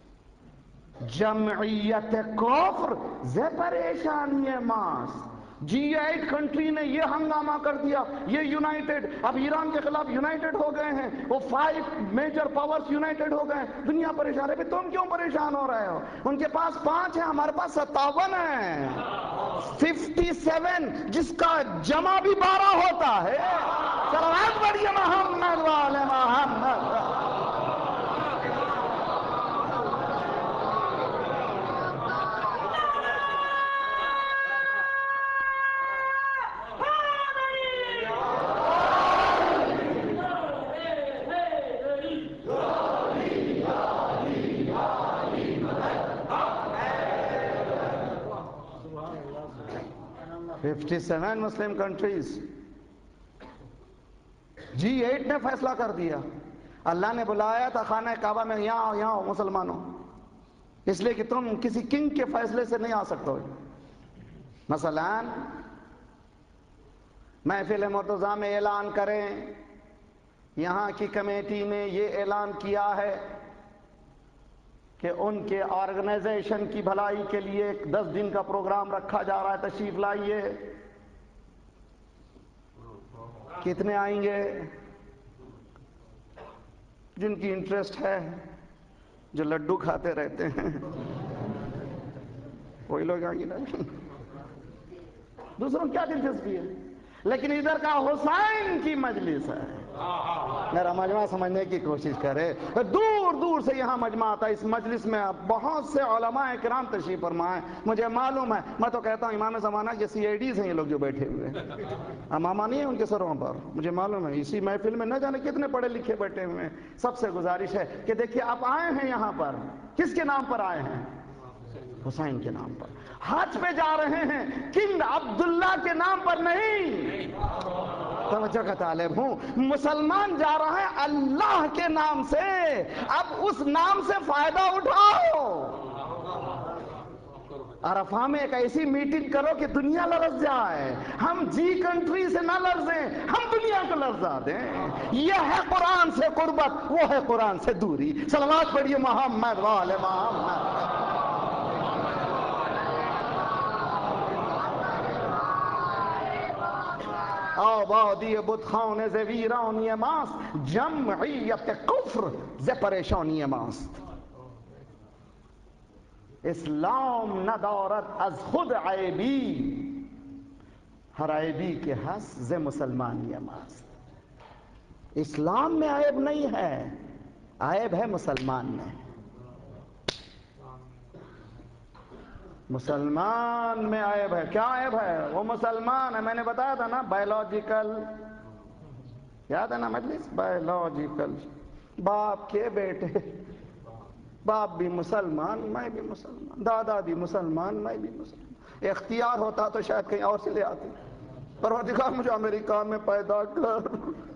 جمعیت کفر ز پریشانی ماست. G8 کنٹری نے یہ ہنگامہ کر دیا، یہ یونائٹڈ، اب ایران کے خلاف یونائٹڈ ہو گئے ہیں، وہ 5 میجر پاورز یونائٹڈ ہو گئے ہیں. دنیا پریشان ہے. تم کیوں پریشان ہو رہے ہو؟ ان کے پاس 5 ہیں، ہمارے پاس 57 ہیں. 57 جس کا جمع بھی 12 ہوتا ہے. صلوات پڑھیے محمد وآل محمد. 57 مسلم کنٹریز، G8 نے فیصلہ کر دیا، اللہ نے بلایا تھا خانہ کعبہ میں، یہاں آؤ مسلمانوں، اس لیے کہ تم کسی کنگ کے فیصلے سے نہیں آ سکتے ہو۔ مثلا محفل مرتضیٰ میں اعلان کریں، یہاں کی کمیٹی نے یہ اعلان کیا ہے کہ ان کے آرگنائزیشن کی بھلائی کے لیے 10 دن کا پروگرام رکھا جا رہا ہے، تشریف لائیے۔ کتنے آئیں گے؟ جن کی انٹرسٹ ہے، جو لڈو کھاتے رہتے ہیں وہی لوگ آئیں گے نا، دوسروں کیا دلچسپی ہے؟ لیکن ادھر کا حسین کی مجلس ہے، میرا مجمع سمجھنے کی کوشش کرے، دور دور سے یہاں مجمع آتا ہے۔ اس مجلس میں بہت سے علماء کرام تشریف فرما ہیں، مجھے معلوم ہے، میں تو کہتا ہوں امام زمانہ کے CIDs ہیں یہ لوگ جو بیٹھے ہوئے ہیں، امامہ نہیں ہے ان کے سروں پر، مجھے معلوم ہے۔ اسی محفل میں نہ جانے کتنے پڑھے لکھے بیٹھے ہوئے ہیں۔ سب سے گزارش ہے کہ دیکھیے آپ آئے ہیں یہاں پر، کس کے نام پر آئے ہیں؟ حسین کے نام پر۔ حج پہ جا رہے ہیں کنگ عبداللہ کے نام پر نہیں، توجہ کا طالب ہوں، مسلمان جا رہا ہے اللہ کے نام سے، اب اس نام سے فائدہ اٹھاؤ۔ عرفہ میں ایک ایسی میٹنگ کرو کہ دنیا لرز جائے، ہم کنٹری سے نہ لرزیں، ہم دنیا کو لرزا دیں۔ یہ ہے قرآن سے قربت، وہ ہے قرآن سے دوری۔ صلوات پڑھیے محمد وآل محمد۔ آبادی بتخانه ز ویرانی ماست، جمعیت کفر ز پریشانی ماست. اسلام ندارد از خود عیبی، ہر عیبی کے حس ز مسلمانی ماست. اسلام میں عیب نہیں ہے، عیب ہے مسلمان میں. مسلمان میں عیب ہے. کیا عیب ہے؟ وہ مسلمان ہے. میں نے بتایا تھا نا، بایولوجیکل، یاد ہے نا مجلس؟ بایولوجیکل، باپ کے بیٹے، باپ بھی مسلمان میں بھی مسلمان، دادا بھی مسلمان میں بھی مسلمان. اختیار ہوتا تو شاید کہیں اور سے لے آتی. پروردگار مجھے امریکہ میں پیدا کر،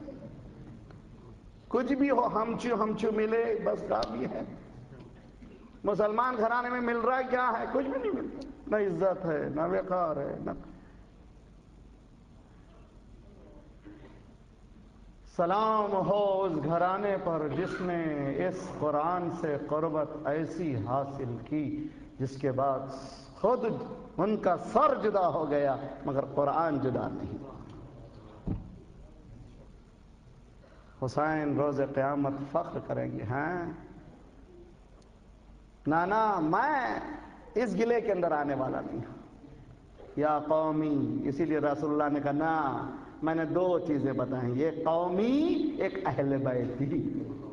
کچھ بھی ہو، ہم چو ملے بس کافی ہے. مسلمان گھرانے میں مل رہا ہے کیا ہے؟ کچھ بھی نہیں ملتا. نہ عزت ہے، نہ وقار ہے، نہ. سلام ہو اس گھرانے پر جس نے اس قرآن سے قربت ایسی حاصل کی جس کے بعد خود ان کا سر جدا ہو گیا مگر قرآن جدا نہیں. حسین روز قیامت فخر کریں گے، ہاں نانا میں اس گلے کے اندر آنے والا نہیں ہوں. یا قومی، اسی لیے رسول اللہ نے کہا نا، میں نے دو چیزیں بتائیں، یہ قومی، ایک اہل بیتی.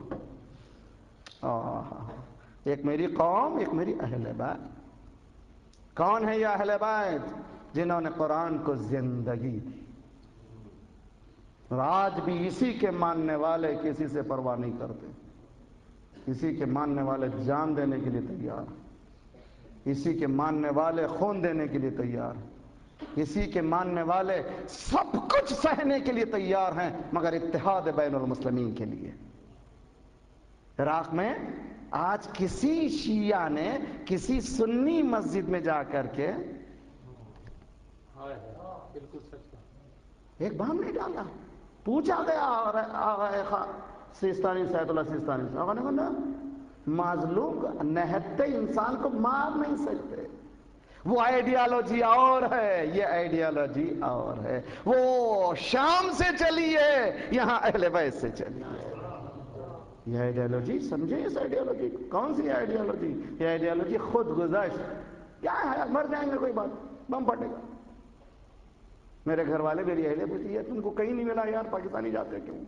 ایک میری قوم، ایک میری اہل بیت. کون ہے یہ اہل بیت؟ جنہوں نے قرآن کو زندگی دی. اور آج بھی اسی کے ماننے والے کسی سے پرواہ نہیں کرتے. اسی کے ماننے والے جان دینے کے لیے تیار، اسی کے ماننے والے خون دینے کے لیے تیار، اسی کے ماننے والے سب کچھ سہنے کے لیے تیار ہیں مگر اتحاد بین المسلمین کے لیے. عراق میں آج کسی شیعہ نے کسی سنی مسجد میں جا کر کے ایک بام نہیں ڈالا. پوچھا گیا آغا سیستانی، سید اللہ سیستانی سے، آقا نے کہا مظلوم نہتے انسان کو مار نہیں سکتے. وہ آئیڈیالوجی اور ہے، یہ آئیڈیالوجی اور ہے. وہ شام سے چلی ہے، یہاں اہل بیت سے چلی ہے. یہ آئیڈیالوجی سمجھیں، اس آئیڈیالوجی کون سی آئیڈیالوجی؟ یہ آئیڈیالوجی خود گزشت. کیا ہے، مر جائیں گے کوئی بات، بم پھٹے گا. میرے گھر والے میری اہلیہ پوچھتی ہے تم کو کہیں نہیں ملا یار، پاکستانی جاتے کیوں؟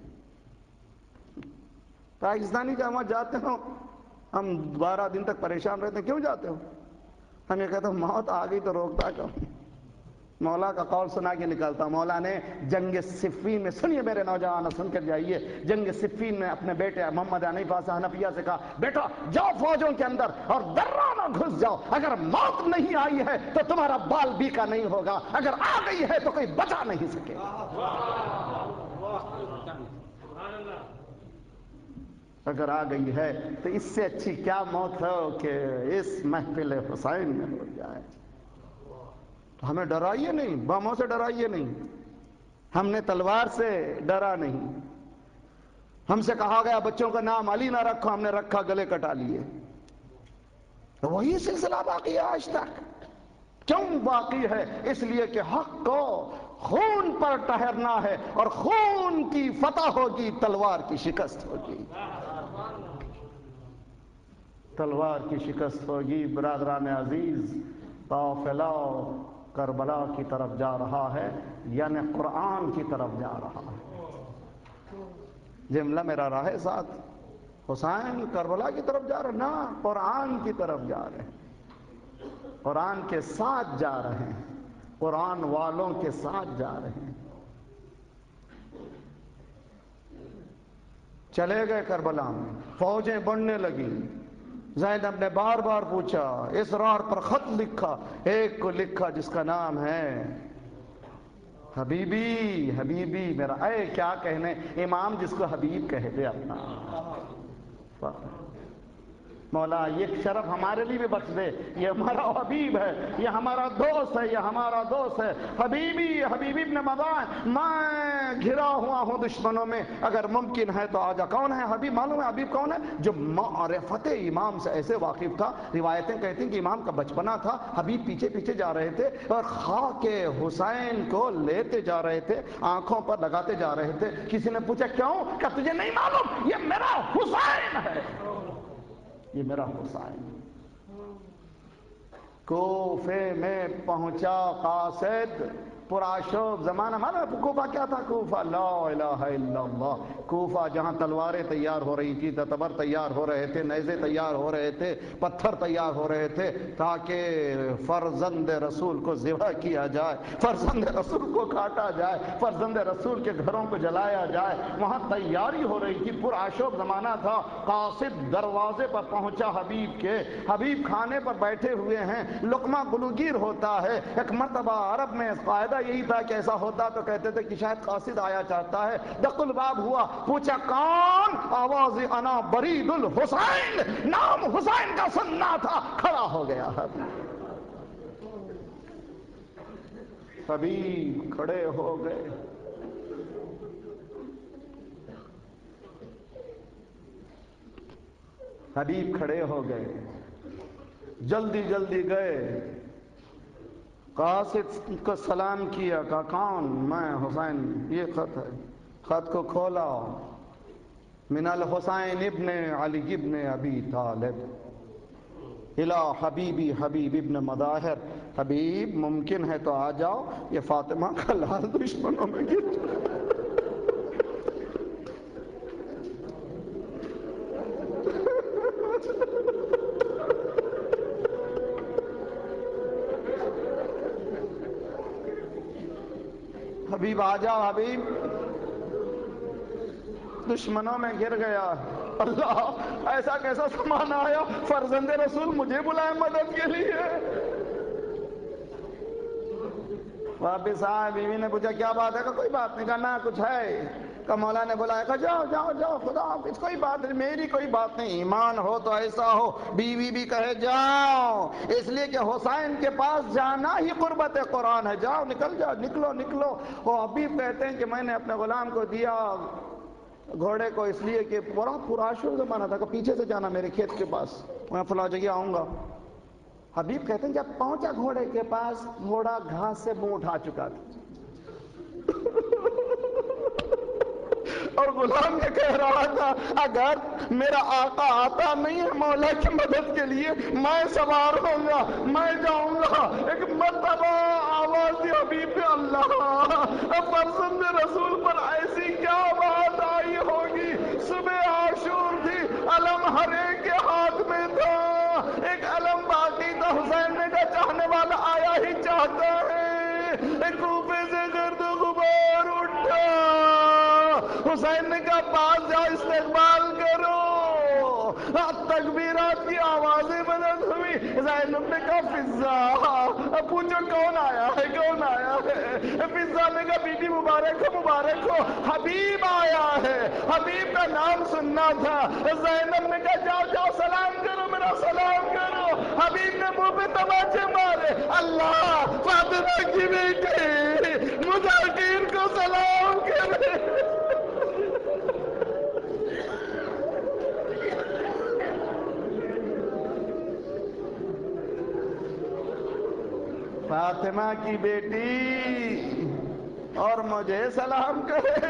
پاکستانی جب وہاں جاتے ہو ہم 12 دن تک پریشان رہتے ہیں. کیوں جاتے ہو؟ ہم یہ کہتے ہیں موت آ گئی تو روکتا کیوں؟ مولا کا قول سنا کے نکالتا ہوں۔ مولا نے جنگ صفین میں، سنیے میرے نوجوان سن کر جائیے، جنگ صفین میں اپنے بیٹے محمد حنیفہ حنفیہ سے کہا بیٹا جاؤ فوجوں کے اندر اور درانہ گھس جاؤ، اگر موت نہیں آئی ہے تو تمہارا بال بیکا نہیں ہوگا، اگر آ گئی ہے تو کوئی بچا نہیں سکے۔ اگر آ گئی ہے تو اس سے اچھی کیا موت ہو کہ اس محفل حسین میں ہو جائے۔ تو ہمیں ڈرائیے نہیں، بموں سے ڈرائیے نہیں، ہم نے تلوار سے ڈرا نہیں۔ ہم سے کہا گیا بچوں کا نام علی نہ رکھو، ہم نے رکھا، گلے کٹا لیے۔ وہی سلسلہ باقی ہے آج تک۔ کیوں باقی ہے؟ اس لیے کہ حق کو خون پر ٹھہرنا ہے، اور خون کی فتح ہوگی، تلوار کی شکست ہوگی، تلوار کی شکست ہوگی۔ برادران عزیز، قافلہ کربلا کی طرف جا رہا ہے، یعنی قرآن کی طرف جا رہا ہے۔ جملہ میرا راہ ساتھ، حسین کربلا کی طرف جا رہے نا، قرآن کی طرف جا رہے ہیں، قرآن کے ساتھ جا رہے ہیں، قرآن والوں کے ساتھ جا رہے ہیں۔ چلے گئے کربلا میں، فوجیں بڑھنے لگی۔ زینب نے بار بار پوچھا، اسرار پر خط لکھا، ایک کو لکھا جس کا نام ہے حبیبی، حبیبی میرا، اے کیا کہنے، امام جس کو حبیب کہتے اپنا۔ مولا یہ شرف ہمارے لیے بھی بخش دے، یہ ہمارا حبیب ہے، یہ ہمارا دوست ہے، یہ ہمارا دوست ہے، حبیبی، حبیبی ابن مدائن، میں گھرا ہوا ہوں دشمنوں میں، اگر ممکن ہے تو آجا۔ کون ہے حبیب؟ معلوم ہے حبیب کون ہے؟ جو معرفت امام سے ایسے واقف تھا، روایتیں کہتی ہیں کہ امام کا بچپنا تھا، حبیب پیچھے پیچھے جا رہے تھے اور خاک حسین کو لیتے جا رہے تھے، آنکھوں پر لگاتے جا رہے تھے۔ کسی نے پوچھا کیوں؟ کہ تجھے نہیں معلوم یہ میرا حسین ہے، یہ میرا حسین۔ کوفے میں پہنچا قاصد، پرآشوب زمانہ، ہمارا کوفہ کیا تھا؟ کوفہ لا الہ الا اللہ، کوفہ جہاں تلواریں تیار ہو رہی تھی، تبر تیار ہو رہے تھے، نیزے تیار ہو رہے تھے، پتھر تیار ہو رہے تھے تاکہ فرزند رسول کو ذبح کیا جائے، فرزند رسول کو کاٹا جائے، فرزند رسول کے گھروں کو جلایا جائے، وہاں تیاری ہو رہی تھی، پرآشوب زمانہ تھا۔ قاصد دروازے پر پہنچا حبیب کے، حبیب کھانے پر بیٹھے ہوئے ہیں، لقمہ گلوگیر ہوتا ہے۔ ایک مرتبہ عرب میں قاعدہ یہی تھا کہ ایسا ہوتا تو کہتے تھے کہ شاید قاصد آیا چاہتا ہے۔ دق الباب ہوا، پوچھا کون؟ آواز انا برید الحسین، نام حسین کا سننا تھا، کھڑا ہو گیا۔ حبیب کھڑے ہو گئے، حبیب کھڑے ہو گئے، جلدی جلدی گئے، قاصد کو سلام کیا، کہا کون؟ میں حسین، یہ خط ہے۔ خط کو کھولا، من الحسین ابن علی ابن ابی طالب الى حبیبی حبیب ابن مظاہر، حبیب ممکن ہے تو آ جاؤ، یہ فاطمہ کا لال دشمنوں میں گر۔ حبیب آ جاؤ، حبیب دشمنوں میں گر گیا۔ اللہ، ایسا کیسا زمانہ آیا، فرزند رسول مجھے بلائے مدد کے لیے۔ واپس آئے، بیوی نے پوچھا کیا بات ہے؟ کہ کوئی بات نہیں، کہا نہ کچھ ہے۔ کہ مولا نے بلایا، کہا جاؤ جاؤ جاؤ، خدا حافظ، کوئی بات نہیں، میری کوئی بات نہیں، ایمان ہو تو ایسا ہو۔ بیوی بھی کہے جاؤ، اس لیے کہ حسین کے پاس جانا ہی قربت قرآن ہے، جاؤ نکل جاؤ، نکلو نکلو۔ وہ حبیب کہتے ہیں کہ میں نے اپنے غلام کو دیا گھوڑے کو، اس لیے کہ بڑا پرآشوب زمانہ تھا، کہ پیچھے سے جانا میرے کھیت کے پاس، میں فلاں جگہ آؤں گا۔ حبیب کہتے ہیں جب پہنچا گھوڑے کے پاس، گھوڑا گھاس سے منہ اٹھا چکا تھا، اور غلام یہ کہہ رہا تھا اگر میرا آقا آتا نہیں ہے مولا کی مدد کے لیے، میں سوار ہوں گا، میں جاؤں گا۔ ایک مرتبہ آواز دی حبیب پہ، اللہ، فرزند رسول پر ایسی کیا بات آئی ہوگی؟ صبح عاشور تھی، علم ہر ایک کے ہاتھ میں تھا، ایک علم باقی تھا، حسین نے کہا چاہنے والا آیا ہی چاہتا ہے، کوفے سے گرد و غبار اٹھا. حسین نے کہا پاس جاؤ استقبال کرو. تکبیرات کی آوازیں بلند ہوئی. زینب نے کہا فضا پوچھو کون آیا ہے کون آیا ہے. فضا نے کہا بی بی مبارک ہو حبیب آیا ہے, حبیب کا نام سننا تھا. زینب نے کہا جاؤ جاؤ سلام کرو میرا سلام کرو. حبیب نے منہ پہ تماچے مارے. اللہ فاطمہ کی بیٹی مجاہدین کو سلام کرے. فاطمہ کی بیٹی اور مجھے سلام کرے.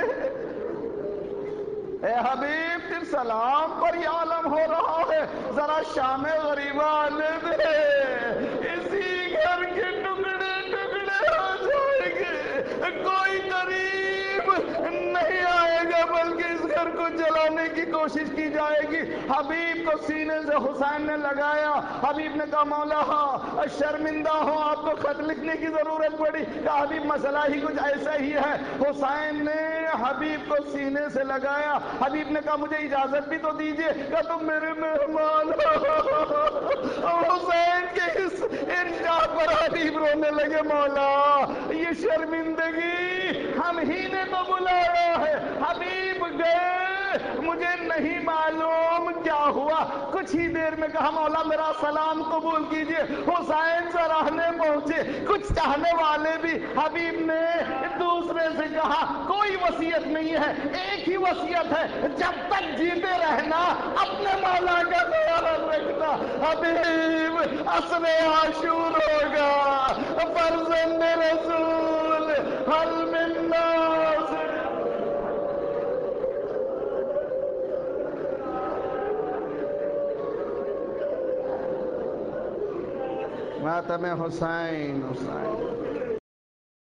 اے حبیب تیر سلام پر یہ عالم ہو رہا ہے, ذرا شام غریبہ آنے دے. اسی گھر کے ٹکڑے ٹکڑے ہو جائیں گے, کوئی قریب نہیں آئے گا بلکہ اس گھر کو جلانے کی کوشش کی جائے گی. حبیب کو سینے سے حسین نے لگایا. حبیب نے کہا مولا شرمندہ ہوں آپ کو خط لکھنے کی ضرورت پڑی. کہا حبیب مسئلہ ہی کچھ ایسا ہی ہے. حسین نے حبیب کو سینے سے لگایا. حبیب نے کہا مجھے اجازت بھی تو دیجئے. کہا تم میرے مہمان ہو. حسین کے اس انجا پر حبیب رونے لگے. مولا یہ شرمندگی ہم ہی نے تو بلایا ہے. حبیب گئے, مجھے نہیں معلوم کیا ہوا. کچھ ہی دیر میں کہا مولا میرا سلام قبول کیجئے. حسین سراہنے پہنچے. کچھ چاہنے والے بھی. حبیب نے دوسرے سے کہا کوئی وصیت نہیں ہے, ایک ہی وصیت ہے, جب تک جیتے رہنا اپنے مولا کا خیال رکھنا. حبیب عصر عاشور ہوگا, فرزند رسول حل من ناصر. ماتم حسین.